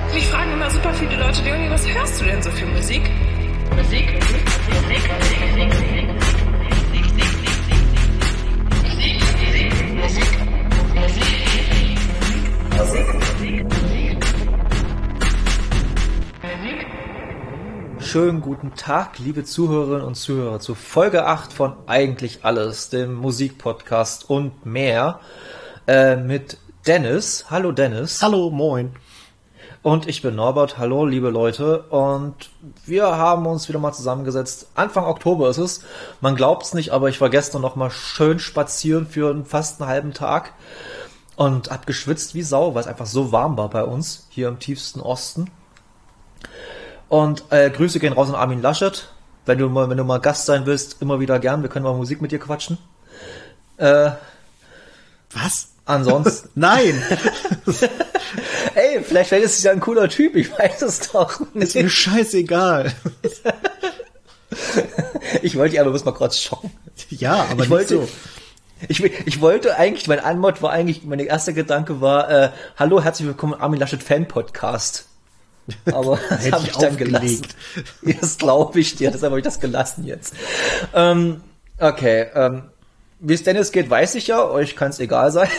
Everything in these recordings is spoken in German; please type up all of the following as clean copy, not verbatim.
Mich fragen immer super viele Leute, Leonie, was hörst du denn so für Musik? Schönen guten Tag, liebe Zuhörerinnen und Zuhörer, zu Folge 8 von Eigentlich Alles, dem Musikpodcast und mehr, mit Dennis. Hallo Dennis. Hallo, moin. Und ich bin Norbert. Hallo, liebe Leute. Und wir haben uns wieder mal zusammengesetzt. Anfang Oktober ist es. Man glaubt es nicht, aber ich war gestern noch mal schön spazieren für fast einen halben Tag und hab geschwitzt wie Sau, weil es einfach so warm war bei uns, hier im tiefsten Osten. Und Grüße gehen raus an Armin Laschet. Wenn du mal Gast sein willst, immer wieder gern. Wir können mal Musik mit dir quatschen. Was? Ansonsten. Nein! Ey, vielleicht ist es ja ein cooler Typ, ich weiß es doch nicht. Ist mir scheißegal. Ich wollte dich aber bloß mal kurz schocken. Ja, aber nicht so. Ich wollte eigentlich, mein erster Gedanke war, hallo, herzlich willkommen Armin Laschet Fan Podcast. Aber das habe ich dann gelassen. Das glaube ich dir, deshalb habe ich das gelassen jetzt. Okay, wie es Dennis geht, weiß ich ja, euch kann es egal sein.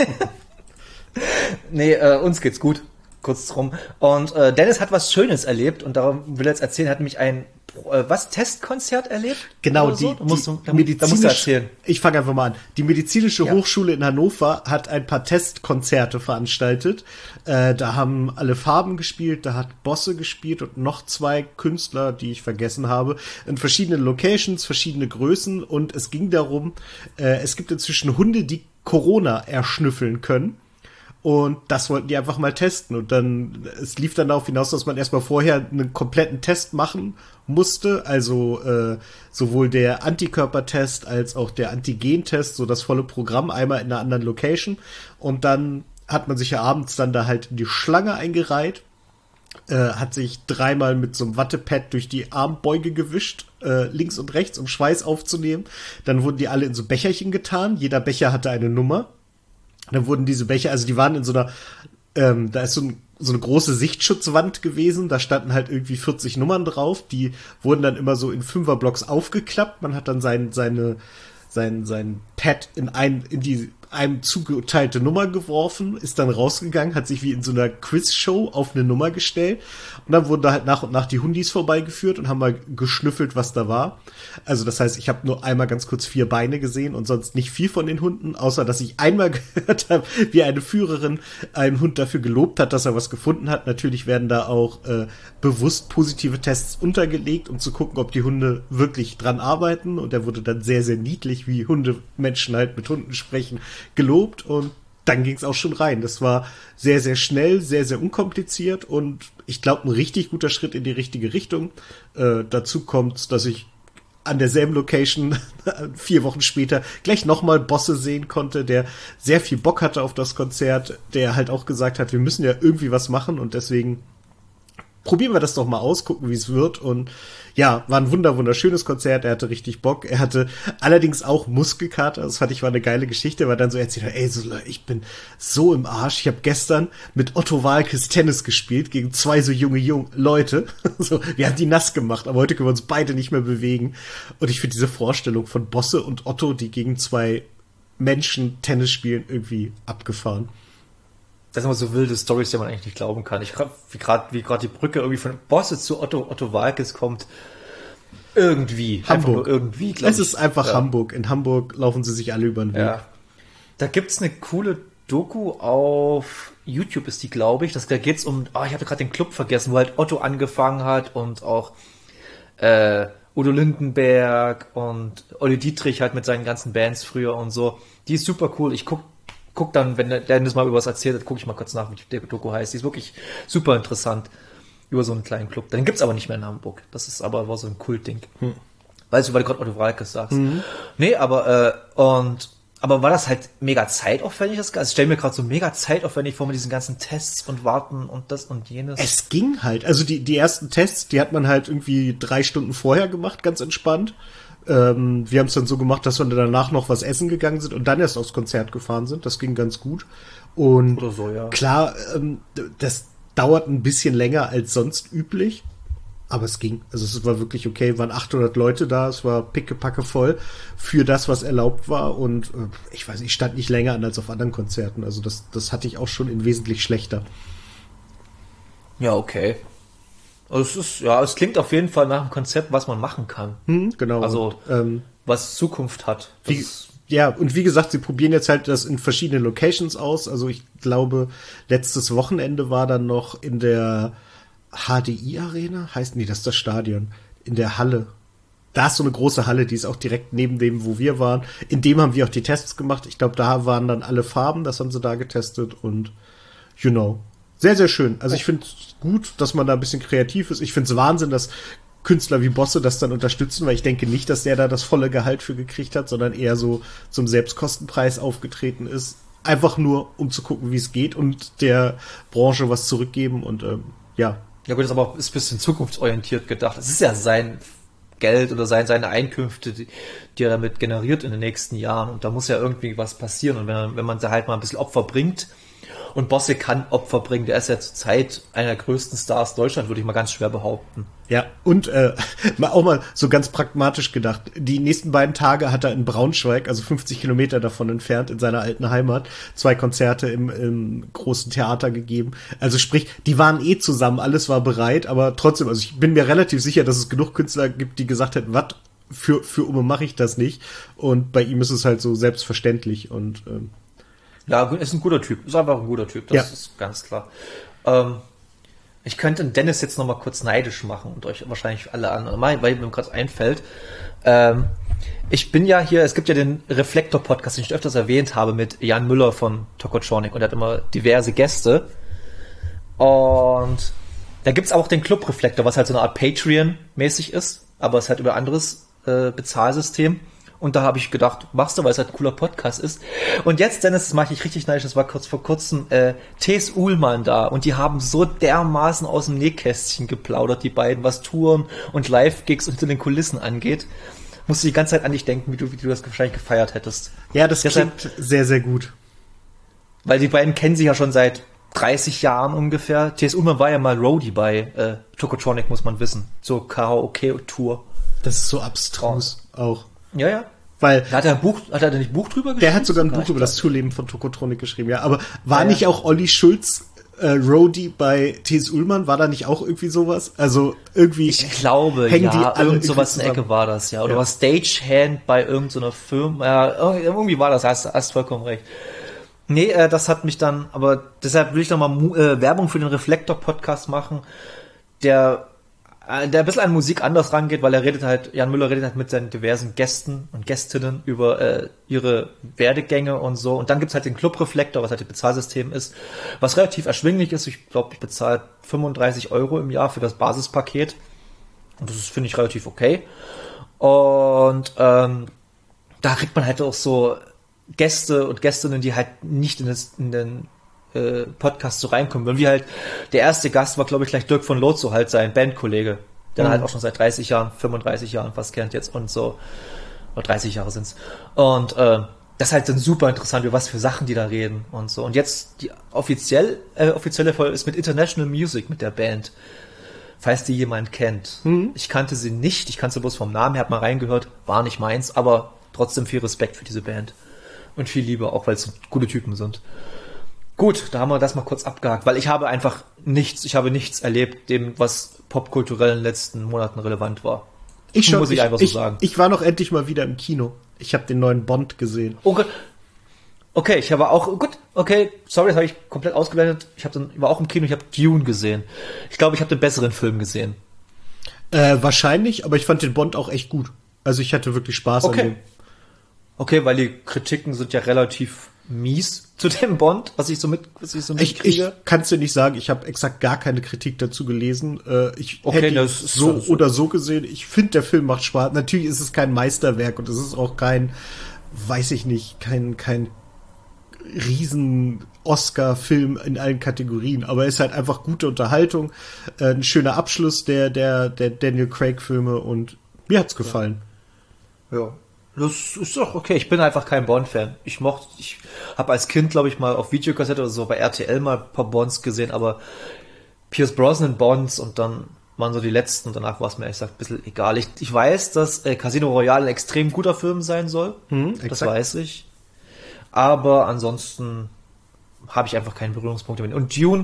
Nee, uns geht's gut, kurz drum. Und Dennis hat was Schönes erlebt und darum will er jetzt erzählen, er hat nämlich ein Testkonzert erlebt? Genau, so? da musst du erzählen. Ich fange einfach mal an. Die Medizinische Hochschule in Hannover hat ein paar Testkonzerte veranstaltet. Da haben alle Farben gespielt, da hat Bosse gespielt und noch 2 Künstler, die ich vergessen habe, in verschiedenen Locations, verschiedene Größen, und es ging darum, es gibt inzwischen Hunde, die Corona erschnüffeln können. Und das wollten die einfach mal testen. Und dann, es lief dann darauf hinaus, dass man erstmal vorher einen kompletten Test machen musste. Also sowohl der Antikörpertest als auch der Antigentest, so das volle Programm, einmal in einer anderen Location. Und dann hat man sich ja abends dann da halt in die Schlange eingereiht, hat sich 3-mal mit so einem Wattepad durch die Armbeuge gewischt, links und rechts, um Schweiß aufzunehmen. Dann wurden die alle in so Becherchen getan. Jeder Becher hatte eine Nummer. Dann wurden diese Becher, also die waren in so einer, da ist so eine große Sichtschutzwand gewesen, da standen halt irgendwie 40 Nummern drauf, die wurden dann immer so in 5er-Blocks aufgeklappt, man hat dann sein Pad in einem zugeteilte Nummer geworfen, ist dann rausgegangen, hat sich wie in so einer Quizshow auf eine Nummer gestellt und dann wurden da halt nach und nach die Hundis vorbeigeführt und haben mal geschnüffelt, was da war. Also das heißt, ich habe nur einmal ganz kurz 4 Beine gesehen und sonst nicht viel von den Hunden, außer dass ich einmal gehört habe, wie eine Führerin einen Hund dafür gelobt hat, dass er was gefunden hat. Natürlich werden da auch bewusst positive Tests untergelegt, um zu gucken, ob die Hunde wirklich dran arbeiten, und er wurde dann sehr, sehr niedlich, wie Hundemenschen halt mit Hunden sprechen, gelobt, und dann ging es auch schon rein. Das war sehr, sehr schnell, sehr, sehr unkompliziert und ich glaube, ein richtig guter Schritt in die richtige Richtung. Dazu kommt, dass ich an derselben Location 4 Wochen später gleich nochmal Bosse sehen konnte, der sehr viel Bock hatte auf das Konzert, der halt auch gesagt hat, wir müssen ja irgendwie was machen, und deswegen probieren wir das doch mal aus, gucken, wie es wird. Und ja, war ein wunderschönes Konzert, er hatte richtig Bock, er hatte allerdings auch Muskelkater, das fand ich war eine geile Geschichte, weil dann so erzählt hat, ey, ich bin so im Arsch, ich habe gestern mit Otto Waalkes Tennis gespielt, gegen 2 so junge Leute, so, wir haben die nass gemacht, aber heute können wir uns beide nicht mehr bewegen, und ich finde diese Vorstellung von Bosse und Otto, die gegen 2 Menschen Tennis spielen, irgendwie abgefahren. Das sind immer so wilde Storys, die man eigentlich nicht glauben kann. Wie gerade die Brücke irgendwie von Bosse zu Otto Waalkes kommt. Irgendwie. Hamburg. Einfach nur irgendwie, glaube ich. Es ist einfach Hamburg. In Hamburg laufen sie sich alle über den Weg. Ja. Da gibt's eine coole Doku auf YouTube, ist die, glaube ich. Da geht's um, ich habe gerade den Club vergessen, wo halt Otto angefangen hat und auch Udo Lindenberg und Olli Dietrich halt mit seinen ganzen Bands früher und so. Die ist super cool. Ich guck dann, wenn der Dennis mal über was erzählt hat, gucke ich mal kurz nach, wie die Doku heißt. Die ist wirklich super interessant über so einen kleinen Club. Den gibt's aber nicht mehr in Hamburg. War so ein Kultding. Weißt du, weil du gerade Otto Waalkes sagst. Nee, aber war das halt mega zeitaufwendig, das Ganze? Ich stelle mir gerade so mega zeitaufwendig vor mit diesen ganzen Tests und Warten und das und jenes. Es ging halt. Also die ersten Tests, die hat man halt irgendwie 3 Stunden vorher gemacht, ganz entspannt. Wir haben es dann so gemacht, dass wir danach noch was essen gegangen sind und dann erst aufs Konzert gefahren sind. Das ging ganz gut. Und oder so, ja. Klar, dauert ein bisschen länger als sonst üblich. Aber es ging. Also es war wirklich okay. Waren 800 Leute da. Es war pickepacke voll für das, was erlaubt war. Und ich weiß nicht, stand nicht länger an als auf anderen Konzerten. Also das hatte ich auch schon in wesentlich schlechter. Ja, okay. Also es klingt auf jeden Fall nach einem Konzept, was man machen kann. Genau. Also was Zukunft hat. Und wie gesagt, sie probieren jetzt halt das in verschiedenen Locations aus. Also ich glaube, letztes Wochenende war dann noch in der HDI-Arena, das ist das Stadion, in der Halle. Da ist so eine große Halle, die ist auch direkt neben dem, wo wir waren. In dem haben wir auch die Tests gemacht. Ich glaube, da waren dann alle Farben, das haben sie da getestet und sehr, sehr schön. Also ich finde es gut, dass man da ein bisschen kreativ ist. Ich finde es Wahnsinn, dass Künstler wie Bosse das dann unterstützen, weil ich denke nicht, dass der da das volle Gehalt für gekriegt hat, sondern eher so zum Selbstkostenpreis aufgetreten ist. Einfach nur, um zu gucken, wie es geht und der Branche was zurückgeben und Ja gut, das ist aber ist ein bisschen zukunftsorientiert gedacht. Es ist ja sein Geld oder seine Einkünfte, die er damit generiert in den nächsten Jahren. Und da muss ja irgendwie was passieren. Und wenn man da halt mal ein bisschen Opfer bringt, und Bosse kann Opfer bringen, der ist ja zur Zeit einer der größten Stars Deutschland, würde ich mal ganz schwer behaupten. Ja, und auch mal so ganz pragmatisch gedacht, die nächsten beiden Tage hat er in Braunschweig, also 50 Kilometer davon entfernt, in seiner alten Heimat, 2 Konzerte im großen Theater gegeben. Also sprich, die waren zusammen, alles war bereit, aber trotzdem, also ich bin mir relativ sicher, dass es genug Künstler gibt, die gesagt hätten, was, für Umme mache ich das nicht. Und bei ihm ist es halt so selbstverständlich und ja, ist ein guter Typ. Ist einfach ein guter Typ. Das ist ganz klar. Ich könnte Dennis jetzt noch mal kurz neidisch machen und euch wahrscheinlich alle anderen, weil mir gerade einfällt. Ich bin ja hier, es gibt ja den Reflektor-Podcast, den ich öfters erwähnt habe, mit Jan Müller von Tokotronic und er hat immer diverse Gäste. Und da gibt's auch den Club Reflektor, was halt so eine Art Patreon-mäßig ist, aber es hat über anderes Bezahlsystem. Und da habe ich gedacht, machst du, weil es halt ein cooler Podcast ist. Und jetzt, Dennis, das mache ich richtig neidisch, das war kurz vor kurzem T.S. Uhlmann da. Und die haben so dermaßen aus dem Nähkästchen geplaudert, die beiden, was Touren und Live-Gigs unter den Kulissen angeht. Musste die ganze Zeit an dich denken, wie du das wahrscheinlich gefeiert hättest. Ja, das klingt sehr, sehr gut. Weil die beiden kennen sich ja schon seit 30 Jahren ungefähr. T.S. Uhlmann war ja mal Roadie bei Tokotronic, muss man wissen. So Karaoke-Tour. Das ist so abstrus auch. Ja. Weil hat er nicht ein Buch drüber geschrieben? Der hat sogar ein Buch über das Tourleben von Tokotronic geschrieben, ja. Aber war nicht auch Olli Schulz Roadie bei T.S. Uhlmann? War da nicht auch irgendwie sowas? Also irgendwie. Ich glaube, irgend sowas in der Ecke war das, ja. Oder war Stagehand bei irgendeiner Firma. Ja, irgendwie war das, hast vollkommen recht. Nee, das hat mich dann, aber deshalb will ich nochmal Werbung für den Reflektor-Podcast machen, der ein bisschen an Musik anders rangeht, weil Jan Müller redet halt mit seinen diversen Gästen und Gästinnen über ihre Werdegänge und so. Und dann gibt's halt den Club Reflektor, was halt das Bezahlsystem ist, was relativ erschwinglich ist. Ich glaube, ich bezahle 35 € im Jahr für das Basispaket. Und das finde ich relativ okay. Und da kriegt man halt auch so Gäste und Gästinnen, die halt nicht in den Podcast so reinkommen. Und wie halt, der erste Gast war, glaube ich, gleich Dirk von Lozo, halt sein Bandkollege, der halt auch schon seit 30 Jahren, 35 Jahren fast kennt jetzt und so, oder 30 Jahre sind's. Und das ist halt dann super interessant, über was für Sachen die da reden und so. Und jetzt die offizielle Folge ist mit International Music, mit der Band, falls die jemand kennt. Ich kannte sie nicht, ich kannte sie bloß vom Namen her, hab mal reingehört, war nicht meins, aber trotzdem viel Respekt für diese Band. Und viel Liebe, auch weil es gute Typen sind. Gut, da haben wir das mal kurz abgehakt, weil ich habe nichts erlebt, was popkulturell in den letzten Monaten relevant war. Muss ich einfach so sagen. Ich war noch endlich mal wieder im Kino. Ich habe den neuen Bond gesehen. Okay, ich habe auch, sorry, das habe ich komplett ausgeblendet. War auch im Kino, ich habe Dune gesehen. Ich glaube, ich habe den besseren Film gesehen. Wahrscheinlich, aber ich fand den Bond auch echt gut. Also ich hatte wirklich Spaß an dem. Okay, weil die Kritiken sind ja relativ mies zu dem Bond, was ich so mitkriege. Ich kann es dir nicht sagen, ich habe exakt gar keine Kritik dazu gelesen. Ich hätte das so oder so gesehen. Ich finde, der Film macht Spaß. Natürlich ist es kein Meisterwerk und es ist auch kein riesen Oscar-Film in allen Kategorien, aber es ist halt einfach gute Unterhaltung, ein schöner Abschluss der Daniel Craig-Filme und mir hat's gefallen. Ja. Das ist doch okay. Ich bin einfach kein Bond-Fan. Ich habe als Kind, glaube ich, mal auf Videokassette oder so bei RTL mal ein paar Bonds gesehen, aber Pierce Brosnan Bonds und dann waren so die letzten und danach war es mir ehrlich gesagt ein bisschen egal. Ich weiß, dass Casino Royale ein extrem guter Film sein soll. Das weiß ich. Aber ansonsten habe ich einfach keinen Berührungspunkt damit. Und Dune,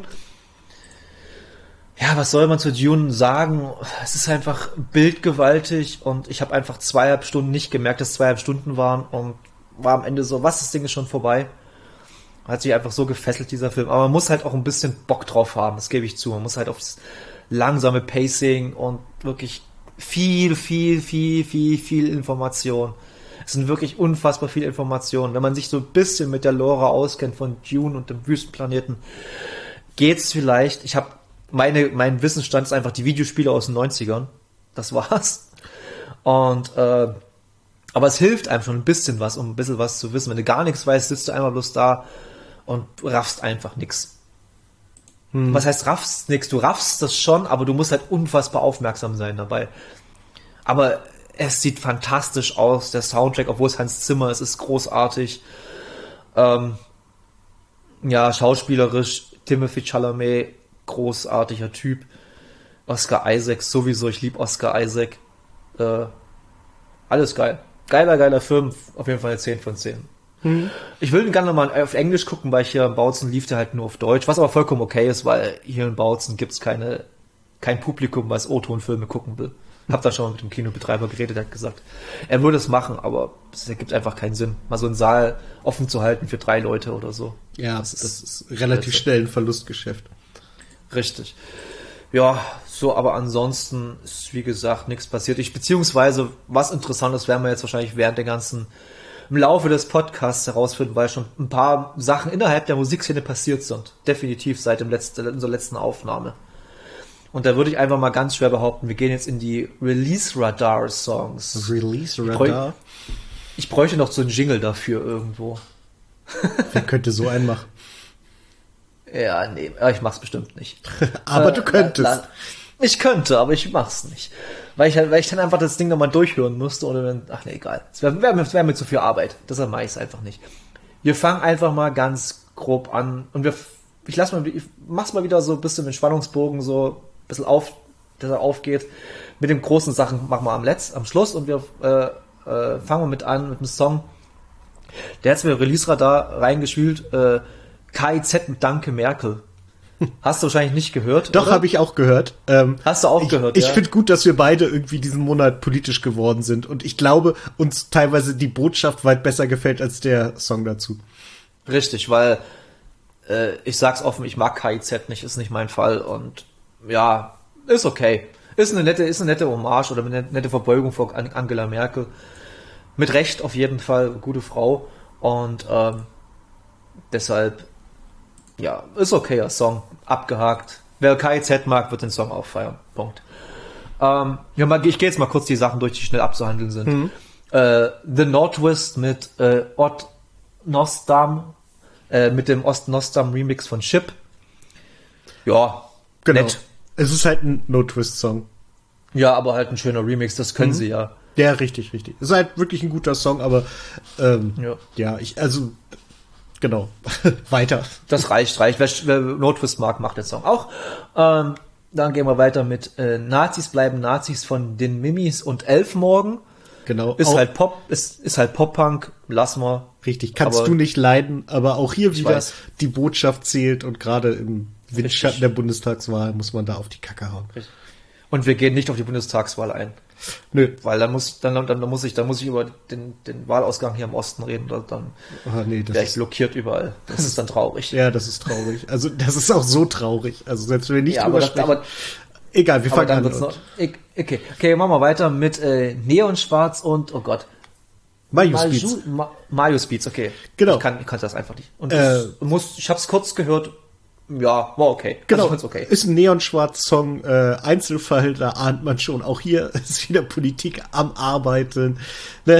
ja, was soll man zu Dune sagen? Es ist einfach bildgewaltig und ich habe einfach 2,5 Stunden nicht gemerkt, dass 2,5 Stunden waren und war am Ende so, was, das Ding ist schon vorbei. Hat sich einfach so gefesselt, dieser Film. Aber man muss halt auch ein bisschen Bock drauf haben, das gebe ich zu. Man muss halt aufs langsame Pacing und wirklich viel Information. Es sind wirklich unfassbar viele Informationen. Wenn man sich so ein bisschen mit der Lore auskennt von Dune und dem Wüstenplaneten, geht's vielleicht. Ich habe mein Wissensstand ist einfach die Videospiele aus den 90ern. Das war's. Und aber es hilft einem schon ein bisschen was, um ein bisschen was zu wissen. Wenn du gar nichts weißt, sitzt du einmal bloß da und raffst einfach nix. Was heißt raffst nix? Du raffst das schon, aber du musst halt unfassbar aufmerksam sein dabei. Aber es sieht fantastisch aus, der Soundtrack, obwohl es Hans Zimmer ist, ist großartig. Ja, schauspielerisch, Timothée Chalamet, großartiger Typ. Oscar Isaac sowieso, ich liebe Oscar Isaac. Alles geil. Geiler Film, auf jeden Fall eine 10 von 10. Ich will ihn gerne mal auf Englisch gucken, weil hier in Bautzen lief der halt nur auf Deutsch, was aber vollkommen okay ist, weil hier in Bautzen gibt's kein Publikum, was O-Ton-Filme gucken will. Hab da schon mal mit dem Kinobetreiber geredet, der hat gesagt, er würde es machen, aber es ergibt einfach keinen Sinn, mal so einen Saal offen zu halten für 3 Leute oder so. Ja, das ist relativ schnell ein Verlustgeschäft. Richtig. Ja, so, aber ansonsten ist, wie gesagt, nichts passiert. Beziehungsweise, was interessant ist, werden wir jetzt wahrscheinlich im Laufe des Podcasts herausfinden, weil schon ein paar Sachen innerhalb der Musikszene passiert sind. Definitiv seit unserer letzten Aufnahme. Und da würde ich einfach mal ganz schwer behaupten, wir gehen jetzt in die Release-Radar-Songs. Release-Radar? Ich bräuchte noch so einen Jingle dafür irgendwo. Wer könnte so einen machen? Ja, nee, ich mach's bestimmt nicht. Aber du könntest. Ich könnte, aber ich mach's nicht. Weil ich dann einfach das Ding nochmal durchhören müsste oder wenn, ach nee, egal. Es wäre mir zu viel Arbeit. Deshalb mache ich es einfach nicht. Wir fangen einfach mal ganz grob an und ich mach's mal wieder so ein bisschen mit Spannungsbogen, so ein bisschen dass er aufgeht. Mit den großen Sachen machen wir am Schluss und wir fangen wir mit einem Song. Der hat mir Release-Radar reingespielt, KIZ mit Danke Merkel. Hast du wahrscheinlich nicht gehört? Doch, habe ich auch gehört. Hast du auch gehört, Ich finde gut, dass wir beide irgendwie diesen Monat politisch geworden sind. Und ich glaube, uns teilweise die Botschaft weit besser gefällt als der Song dazu. Richtig, weil ich sag's offen, ich mag KIZ nicht, ist nicht mein Fall. Und ja, ist okay. Ist eine nette Hommage oder eine nette Verbeugung vor Angela Merkel. Mit Recht auf jeden Fall, gute Frau. Und deshalb, ja, ist okayer Song, abgehakt. Wer KIZ mag, wird den Song auch feiern. Punkt. Ich gehe jetzt mal kurz die Sachen durch, die schnell abzuhandeln sind. The Northwest mit Odd Nostam, mit dem Ost Nostam Remix von Chip. Ja, genau. Nett. Es ist halt ein No-Twist-Song. Ja, aber halt ein schöner Remix, das können sie ja. Ja, richtig. Es ist halt wirklich ein guter Song, aber genau. Weiter. Das reicht. Wer No-Twist mag, macht den Song auch. Dann gehen wir weiter mit Nazis bleiben Nazis von den Mimis und Elfmorgen. Genau. Ist halt Pop-Punk, lassen wir. Richtig, kannst du nicht leiden, aber auch hier wieder die Botschaft zählt und gerade im Windschatten der Bundestagswahl muss man da auf die Kacke hauen. Richtig. Und wir gehen nicht auf die Bundestagswahl ein. Nö. Weil dann muss ich über den Wahlausgang hier im Osten reden, dann wäre ich blockiert überall. Das ist dann traurig. Ja, das ist traurig. Also das ist auch so traurig. Also selbst wenn wir nicht drüber sprechen. Aber egal, wir fangen an. Okay, machen wir weiter mit Neonschwarz und, oh Gott. Mario Speeds, okay. Genau. Ich kann das einfach nicht. Und ich hab's kurz gehört. Ja, war okay. Genau, also okay. Ist ein Neonschwarz-Song, Einzelfall, da ahnt man schon, auch hier ist wieder Politik am Arbeiten. Ne,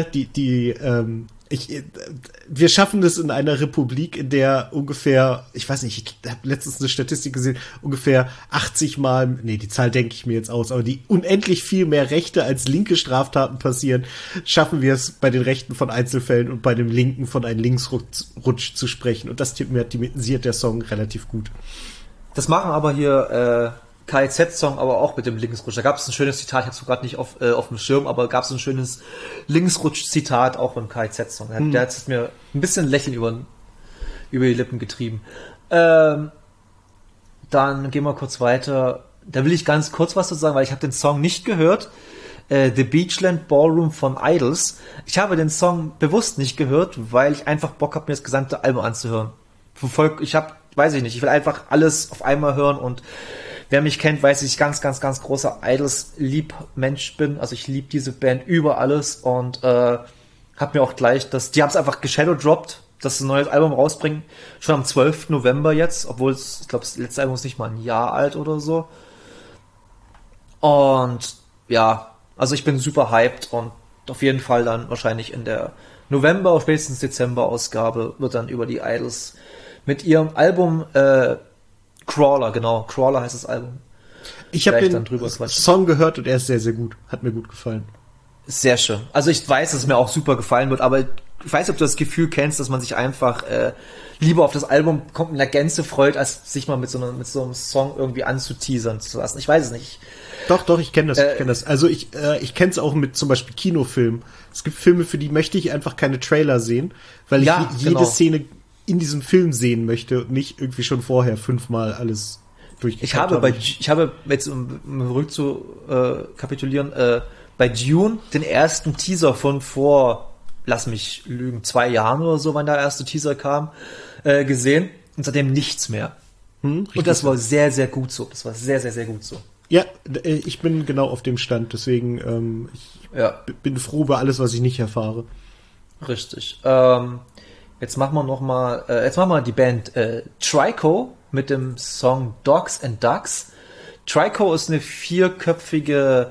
wir schaffen es in einer Republik, in der ungefähr, ich weiß nicht, ich habe letztens eine Statistik gesehen, ungefähr 80 Mal, die Zahl denke ich mir jetzt aus, aber die unendlich viel mehr Rechte als linke Straftaten passieren, schaffen wir es bei den Rechten von Einzelfällen und bei dem Linken von einem Linksrutsch zu sprechen. Und das thematisiert der Song relativ gut. Das machen aber hier KIZ-Song, aber auch mit dem Linksrutsch. Da gab es ein schönes Zitat, ich habe es gerade nicht auf dem Schirm, aber gab es ein schönes Linksrutsch-Zitat auch beim KIZ-Song. Der hat es mir ein bisschen Lächeln über die Lippen getrieben. Dann gehen wir kurz weiter. Da will ich ganz kurz was zu sagen, weil ich habe den Song nicht gehört. The Beachland Ballroom von Idols. Ich habe den Song bewusst nicht gehört, weil ich einfach Bock habe, mir das gesamte Album anzuhören. Ich will einfach alles auf einmal hören und wer mich kennt, weiß, dass ich ganz, ganz, ganz großer Idols-Lieb-Mensch bin. Also ich liebe diese Band über alles und hab mir auch gleich die haben es einfach geshadowdroppt, dass sie ein neues Album rausbringen. Schon am 12. November jetzt, obwohl ich glaube, das letzte Album ist nicht mal ein Jahr alt oder so. Und ja, also ich bin super hyped und auf jeden Fall dann wahrscheinlich in der November, spätestens Dezember-Ausgabe wird dann über die Idols mit ihrem Album Crawler, genau. Crawler heißt das Album. Ich habe den Song gehört und er ist sehr, sehr gut. Hat mir gut gefallen. Sehr schön. Also ich weiß, dass es mir auch super gefallen wird, aber ich weiß nicht, ob du das Gefühl kennst, dass man sich einfach lieber auf das Album kommt in der Gänze freut, als sich mal mit so einem Song irgendwie anzuteasern zu lassen. Ich weiß es nicht. Doch, ich kenne das. Also ich kenne es auch mit zum Beispiel Kinofilmen. Es gibt Filme, für die möchte ich einfach keine Trailer sehen, weil ich jede Szene in diesem Film sehen möchte und nicht irgendwie schon vorher 5-mal alles durchgeschaut habe. Ich habe jetzt, um rück zu kapitulieren, bei Dune den ersten Teaser von vor, lass mich lügen, 2 Jahren oder so, wann der erste Teaser kam, gesehen und seitdem nichts mehr. Und das war sehr, sehr gut so. Das war sehr, sehr, sehr gut so. Ja, ich bin genau auf dem Stand, deswegen bin froh über alles, was ich nicht erfahre. Richtig. Jetzt machen wir die Band Trico mit dem Song Dogs and Ducks. Trico ist eine 4-köpfige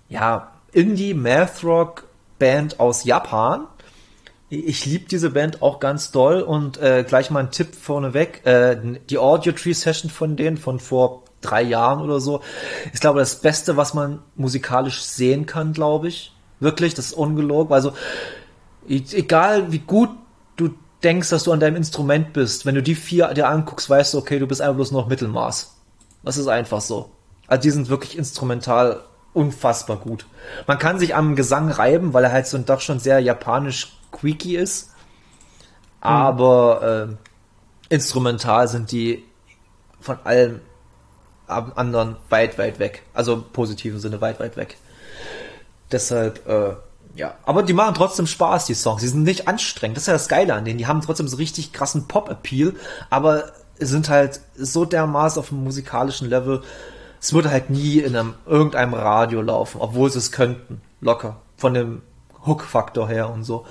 Indie-Math-Rock-Band aus Japan. Ich liebe diese Band auch ganz doll und gleich mal ein Tipp vorneweg. Die Audio Tree Session von denen von vor 3 Jahren oder so ist, glaube ich, das Beste, was man musikalisch sehen kann, glaube ich. Wirklich, das ist ungelogen. Also egal wie gut du denkst, dass du an deinem Instrument bist, wenn du die 4 dir anguckst, weißt du, okay, du bist einfach bloß noch Mittelmaß. Das ist einfach so. Also die sind wirklich instrumental unfassbar gut. Man kann sich am Gesang reiben, weil er halt so doch schon sehr japanisch squeaky ist. Aber instrumental sind die von allem anderen weit, weit weg. Also im positiven Sinne weit, weit weg. Deshalb, aber die machen trotzdem Spaß, die Songs. Die sind nicht anstrengend. Das ist ja das Geile an denen. Die haben trotzdem so richtig krassen Pop-Appeal, aber sind halt so dermaßen auf dem musikalischen Level. Es würde halt nie in irgendeinem Radio laufen, obwohl sie es könnten. Locker. Von dem Hook-Faktor her und so.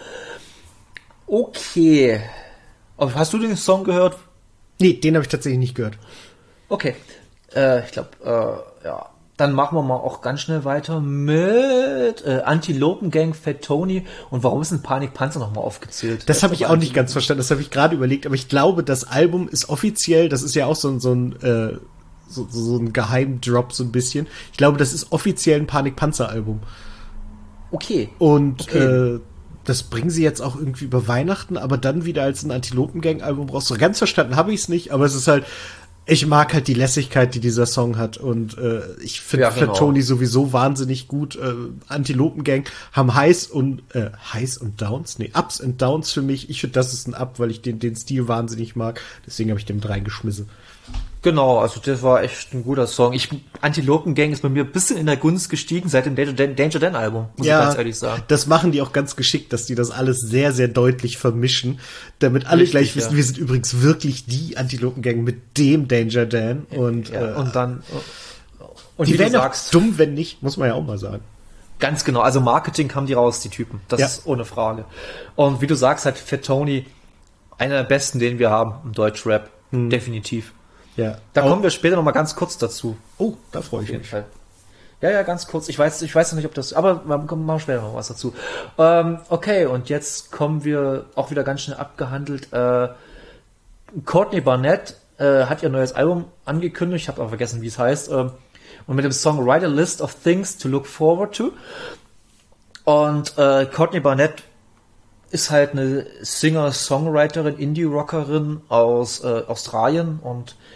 Okay. Hast du den Song gehört? Nee, den habe ich tatsächlich nicht gehört. Okay. Ich glaube, Dann machen wir mal auch ganz schnell weiter mit Antilopen-Gang, Fat Tony. Und warum ist ein Panikpanzer nochmal aufgezählt? Das habe ich auch nicht ganz verstanden. Das habe ich gerade überlegt. Aber ich glaube, das Album ist offiziell, das ist ja auch so ein Geheimdrop so ein bisschen. Ich glaube, das ist offiziell ein Panikpanzer-Album. Okay. Und das bringen sie jetzt auch irgendwie über Weihnachten, aber dann wieder als ein Antilopen-Gang-Album raus. So ganz verstanden habe ich es nicht, aber es ist halt, ich mag halt die Lässigkeit, die dieser Song hat und ich finde Fat Tony sowieso wahnsinnig gut. Antilopen-Gang haben Highs und Downs? Nee, Ups und Downs für mich. Ich finde, das ist ein Up, weil ich den Stil wahnsinnig mag. Deswegen habe ich den mit reingeschmissen. Genau, also das war echt ein guter Song. Antilopen-Gang ist bei mir ein bisschen in der Gunst gestiegen seit dem Danger Dan Album, muss ich ganz ehrlich sagen. Das machen die auch ganz geschickt, dass die das alles sehr, sehr deutlich vermischen, damit alle gleich wissen, wir sind übrigens wirklich die Antilopen-Gang mit dem Danger Dan. Und die wären auch dumm, wenn nicht, muss man ja auch mal sagen. Ganz genau, also Marketing haben die raus, die Typen. Das ist ohne Frage. Und wie du sagst, halt Fat Tony, einer der besten, den wir haben im Deutschrap. Definitiv. Ja. Da kommen wir später noch mal ganz kurz dazu. Oh, da freue ich mich. Ja, ganz kurz. Ich weiß noch nicht, ob das, aber wir machen später noch was dazu. Okay, und jetzt kommen wir auch wieder ganz schnell abgehandelt. Courtney Barnett hat ihr neues Album angekündigt. Ich habe aber vergessen, wie es heißt. Und mit dem Song Write a List of Things to Look Forward to. Und Courtney Barnett ist halt eine Singer-Songwriterin, Indie-Rockerin aus Australien und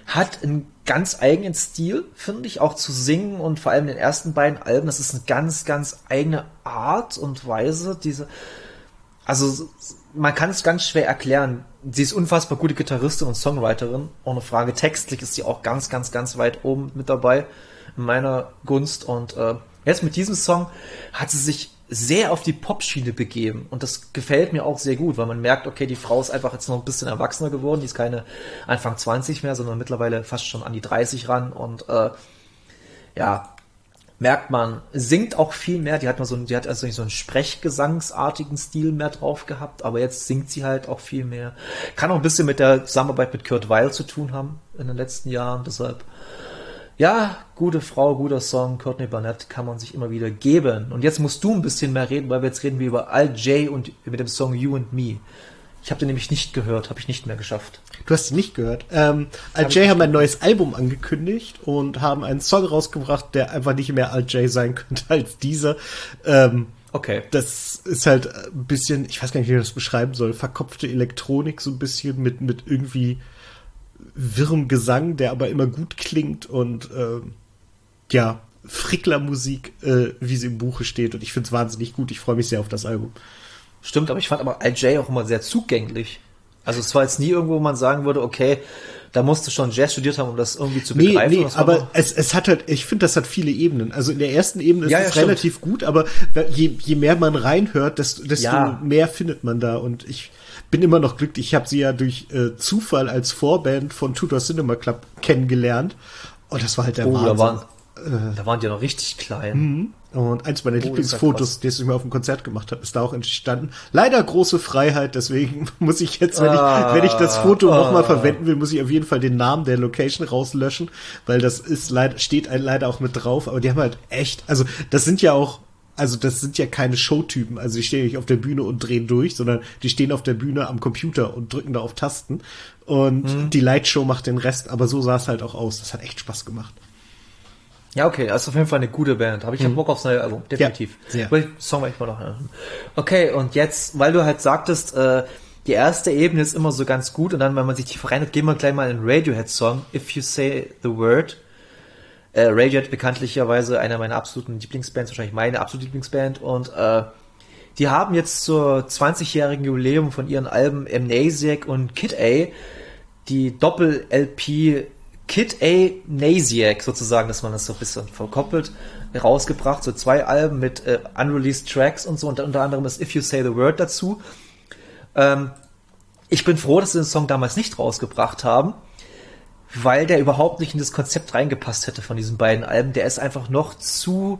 hat einen ganz eigenen Stil, finde ich, auch zu singen und vor allem in den ersten beiden Alben, das ist eine ganz, ganz eigene Art und Weise, also man kann es ganz schwer erklären. Sie ist unfassbar gute Gitarristin und Songwriterin, ohne Frage. Textlich ist sie auch ganz, ganz, ganz weit oben mit dabei in meiner Gunst und jetzt mit diesem Song hat sie sich sehr auf die Pop-Schiene begeben und das gefällt mir auch sehr gut, weil man merkt, okay, die Frau ist einfach jetzt noch ein bisschen erwachsener geworden, die ist keine Anfang 20 mehr, sondern mittlerweile fast schon an die 30 ran und merkt man, singt auch viel mehr, die hat also nicht so einen sprechgesangsartigen Stil mehr drauf gehabt, aber jetzt singt sie halt auch viel mehr. Kann auch ein bisschen mit der Zusammenarbeit mit Kurt Weill zu tun haben in den letzten Jahren, deshalb ja, gute Frau, guter Song, Courtney Barnett kann man sich immer wieder geben. Und jetzt musst du ein bisschen mehr reden, weil jetzt reden wir über Al J und mit dem Song You and Me. Ich habe den nämlich nicht gehört, habe ich nicht mehr geschafft. Du hast ihn nicht gehört. Al J haben ein neues Album angekündigt und haben einen Song rausgebracht, der einfach nicht mehr Al J sein könnte als dieser. Okay. Das ist halt ein bisschen, ich weiß gar nicht, wie ich das beschreiben soll, verkopfte Elektronik so ein bisschen mit irgendwie wirrem Gesang, der aber immer gut klingt und Frickler-Musik, wie sie im Buche steht. Und ich finde es wahnsinnig gut. Ich freue mich sehr auf das Album. Stimmt, aber ich fand Al J auch immer sehr zugänglich. Also es war jetzt nie irgendwo, wo man sagen würde, okay, da musst du schon Jazz studiert haben, um das irgendwie zu begreifen. Nee, aber es hat halt, ich finde, das hat viele Ebenen. Also in der ersten Ebene ist es relativ gut, aber je mehr man reinhört, desto mehr findet man da. Und ich bin immer noch glücklich. Ich habe sie ja durch Zufall als Vorband von Tudor Cinema Club kennengelernt. Und das war halt der Wahnsinn. Da waren die noch richtig klein. Und eins meiner Lieblingsfotos, das ich mir auf dem Konzert gemacht habe, ist da auch entstanden. Leider große Freiheit, deswegen muss ich jetzt, wenn ich das Foto nochmal verwenden will, muss ich auf jeden Fall den Namen der Location rauslöschen, weil das ist steht leider auch mit drauf. Aber die haben halt echt, das sind ja keine Showtypen, also die stehen nicht auf der Bühne und drehen durch, sondern die stehen auf der Bühne am Computer und drücken da auf Tasten und die Lightshow macht den Rest, aber so sah es halt auch aus. Das hat echt Spaß gemacht. Ja, okay, das ist auf jeden Fall eine gute Band. Habe ich Bock aufs neue Album, definitiv. Ja, sehr. Song war ich mal noch. Okay, und jetzt, weil du halt sagtest, die erste Ebene ist immer so ganz gut und dann, wenn man sich tiefer reinhört, gehen wir gleich mal in den Radiohead-Song, If You Say the Word. Radiohead bekanntlicherweise einer meiner absoluten Lieblingsbands, wahrscheinlich meine absolute Lieblingsband und die haben jetzt zur 20-jährigen Jubiläum von ihren Alben Amnesiac und Kid A die Doppel-LP Kid A Nasiac sozusagen, dass man das so ein bisschen verkoppelt, rausgebracht, so 2 Alben mit unreleased Tracks und so und unter anderem ist If You Say the Word dazu. Ich bin froh, dass sie den Song damals nicht rausgebracht haben, weil der überhaupt nicht in das Konzept reingepasst hätte von diesen beiden Alben. Der ist einfach noch zu